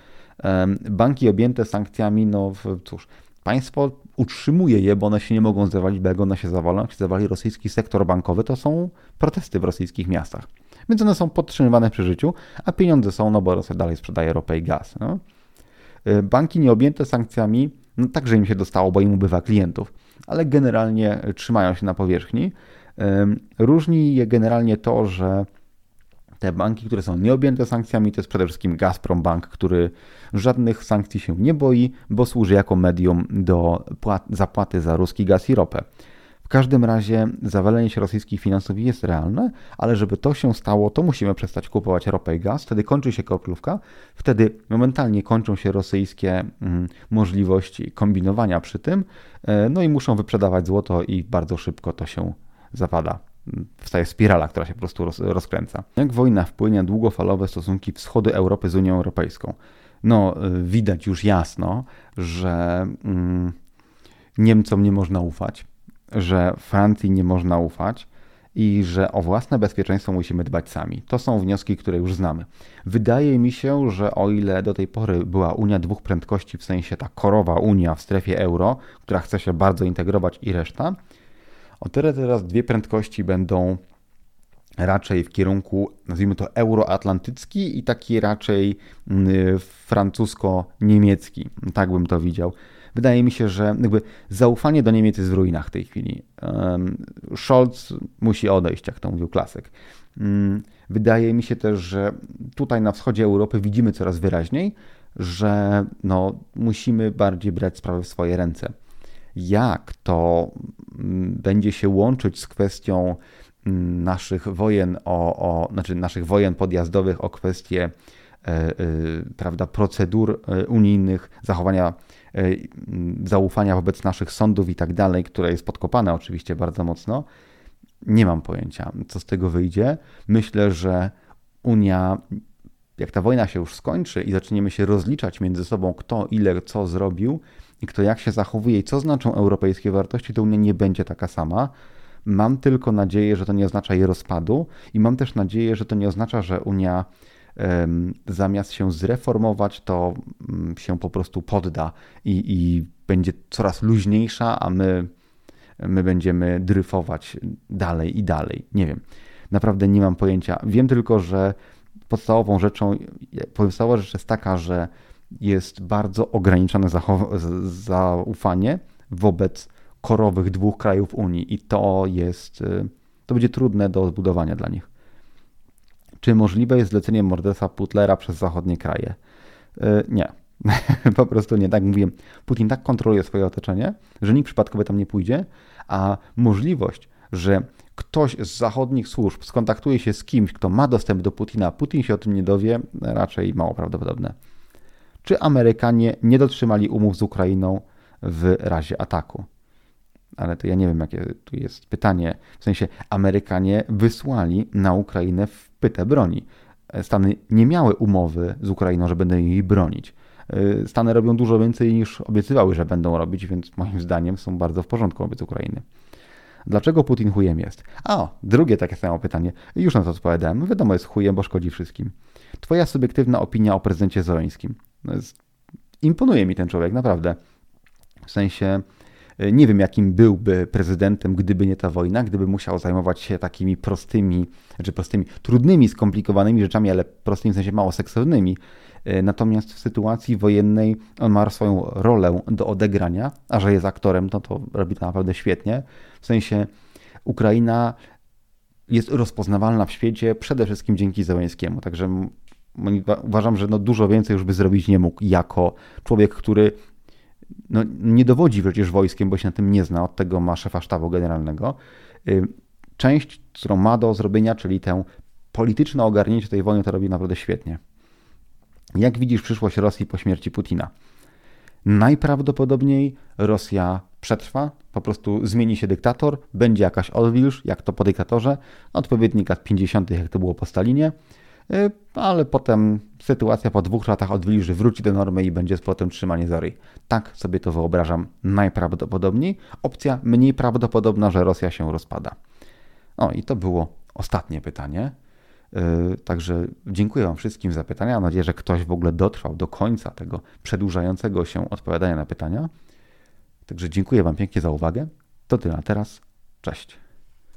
Banki objęte sankcjami, no cóż, państwo utrzymuje je, bo one się nie mogą zawalić, bo jak one się zawalą, jak się zawali rosyjski sektor bankowy, to są protesty w rosyjskich miastach. Więc one są podtrzymywane przy życiu, a pieniądze są, no bo Rosja dalej sprzedaje ropę i gaz. No. Banki nieobjęte sankcjami, no także im się dostało, bo im ubywa klientów, ale generalnie trzymają się na powierzchni. Różni je generalnie to, że te banki, które są nieobjęte sankcjami, to jest przede wszystkim Gazprom Bank, który żadnych sankcji się nie boi, bo służy jako medium do zapłaty za ruski gaz i ropę. W każdym razie zawalenie się rosyjskich finansów jest realne, ale żeby to się stało, to musimy przestać kupować ropę i gaz, wtedy kończy się kroplówka, wtedy momentalnie kończą się rosyjskie mm, możliwości kombinowania przy tym, no i muszą wyprzedawać złoto i bardzo szybko to się zapada. Wstaje spirala, która się po prostu roz, rozkręca. Jak wojna wpłynie na długofalowe stosunki wschodu Europy z Unią Europejską? No, widać już jasno, że mm, Niemcom nie można ufać, że Francji nie można ufać i że o własne bezpieczeństwo musimy dbać sami. To są wnioski, które już znamy. Wydaje mi się, że o ile do tej pory była Unia dwóch prędkości, w sensie ta korowa Unia w strefie euro, która chce się bardzo integrować i reszta, o tyle teraz dwie prędkości będą raczej w kierunku, nazwijmy to euroatlantycki i taki raczej francusko-niemiecki. Tak bym to widział. Wydaje mi się, że jakby zaufanie do Niemiec jest w ruinach w tej chwili. Scholz musi odejść, jak to mówił klasyk. Wydaje mi się też, że tutaj na wschodzie Europy widzimy coraz wyraźniej, że no, musimy bardziej brać sprawy w swoje ręce. Jak to będzie się łączyć z kwestią naszych wojen, o, o, znaczy naszych wojen podjazdowych o kwestie e, e, prawda, procedur unijnych, zachowania e, zaufania wobec naszych sądów i tak dalej, które jest podkopane oczywiście bardzo mocno. Nie mam pojęcia, co z tego wyjdzie. Myślę, że Unia, jak ta wojna się już skończy i zaczniemy się rozliczać między sobą, kto ile co zrobił i kto jak się zachowuje i co znaczą europejskie wartości, to Unia nie będzie taka sama. Mam tylko nadzieję, że to nie oznacza jej rozpadu i mam też nadzieję, że to nie oznacza, że Unia um, zamiast się zreformować, to um, się po prostu podda i, i będzie coraz luźniejsza, a my, my będziemy dryfować dalej i dalej. Nie wiem, naprawdę nie mam pojęcia. Wiem tylko, że podstawową rzeczą, podstawowa rzecz jest taka, że jest bardzo ograniczone zaufanie wobec korowych dwóch krajów Unii i to jest, to będzie trudne do odbudowania dla nich. Czy możliwe jest zlecenie morderstwa Putlera przez zachodnie kraje? Yy, nie. Po prostu nie. Tak mówiłem, Putin tak kontroluje swoje otoczenie, że nikt przypadkowy tam nie pójdzie, a możliwość, że ktoś z zachodnich służb skontaktuje się z kimś, kto ma dostęp do Putina, a Putin się o tym nie dowie, raczej mało prawdopodobne. Czy Amerykanie nie dotrzymali umów z Ukrainą w razie ataku? Ale to ja nie wiem, jakie tu jest pytanie. W sensie Amerykanie wysłali na Ukrainę wpytę broni. Stany nie miały umowy z Ukrainą, że będą jej bronić. Stany robią dużo więcej niż obiecywały, że będą robić, więc moim zdaniem są bardzo w porządku wobec Ukrainy. Dlaczego Putin chujem jest? A, drugie takie samo pytanie. Już na to odpowiadałem. Wiadomo, jest chujem, bo szkodzi wszystkim. Twoja subiektywna opinia o prezydencie Zełeńskim. No jest... Imponuje mi ten człowiek, naprawdę. W sensie nie wiem, jakim byłby prezydentem, gdyby nie ta wojna, gdyby musiał zajmować się takimi prostymi, znaczy prostymi, trudnymi, skomplikowanymi rzeczami, ale prostymi w sensie mało seksownymi. Natomiast w sytuacji wojennej on ma swoją rolę do odegrania, a że jest aktorem, no to robi to naprawdę świetnie. W sensie Ukraina jest rozpoznawalna w świecie przede wszystkim dzięki Zełenskiemu, także uważam, że no dużo więcej już by zrobić nie mógł jako człowiek, który no, nie dowodzi przecież wojskiem, bo się na tym nie zna, od tego ma szefa sztabu generalnego. Część, którą ma do zrobienia, czyli tę polityczne ogarnięcie tej wojny, to robi naprawdę świetnie. Jak widzisz przyszłość Rosji po śmierci Putina? Najprawdopodobniej Rosja przetrwa, po prostu zmieni się dyktator, będzie jakaś odwilż, jak to po dyktatorze, odpowiednik lat pięćdziesiątych, jak to było po Stalinie, ale potem sytuacja po dwóch latach odwilży wróci do normy i będzie z powrotem trzymanie za ryj. Tak sobie to wyobrażam najprawdopodobniej. Opcja mniej prawdopodobna, że Rosja się rozpada. No i to było ostatnie pytanie. Także dziękuję Wam wszystkim za pytania. Mam nadzieję, że ktoś w ogóle dotrwał do końca tego przedłużającego się odpowiadania na pytania. Także dziękuję Wam pięknie za uwagę. To tyle na teraz. Cześć.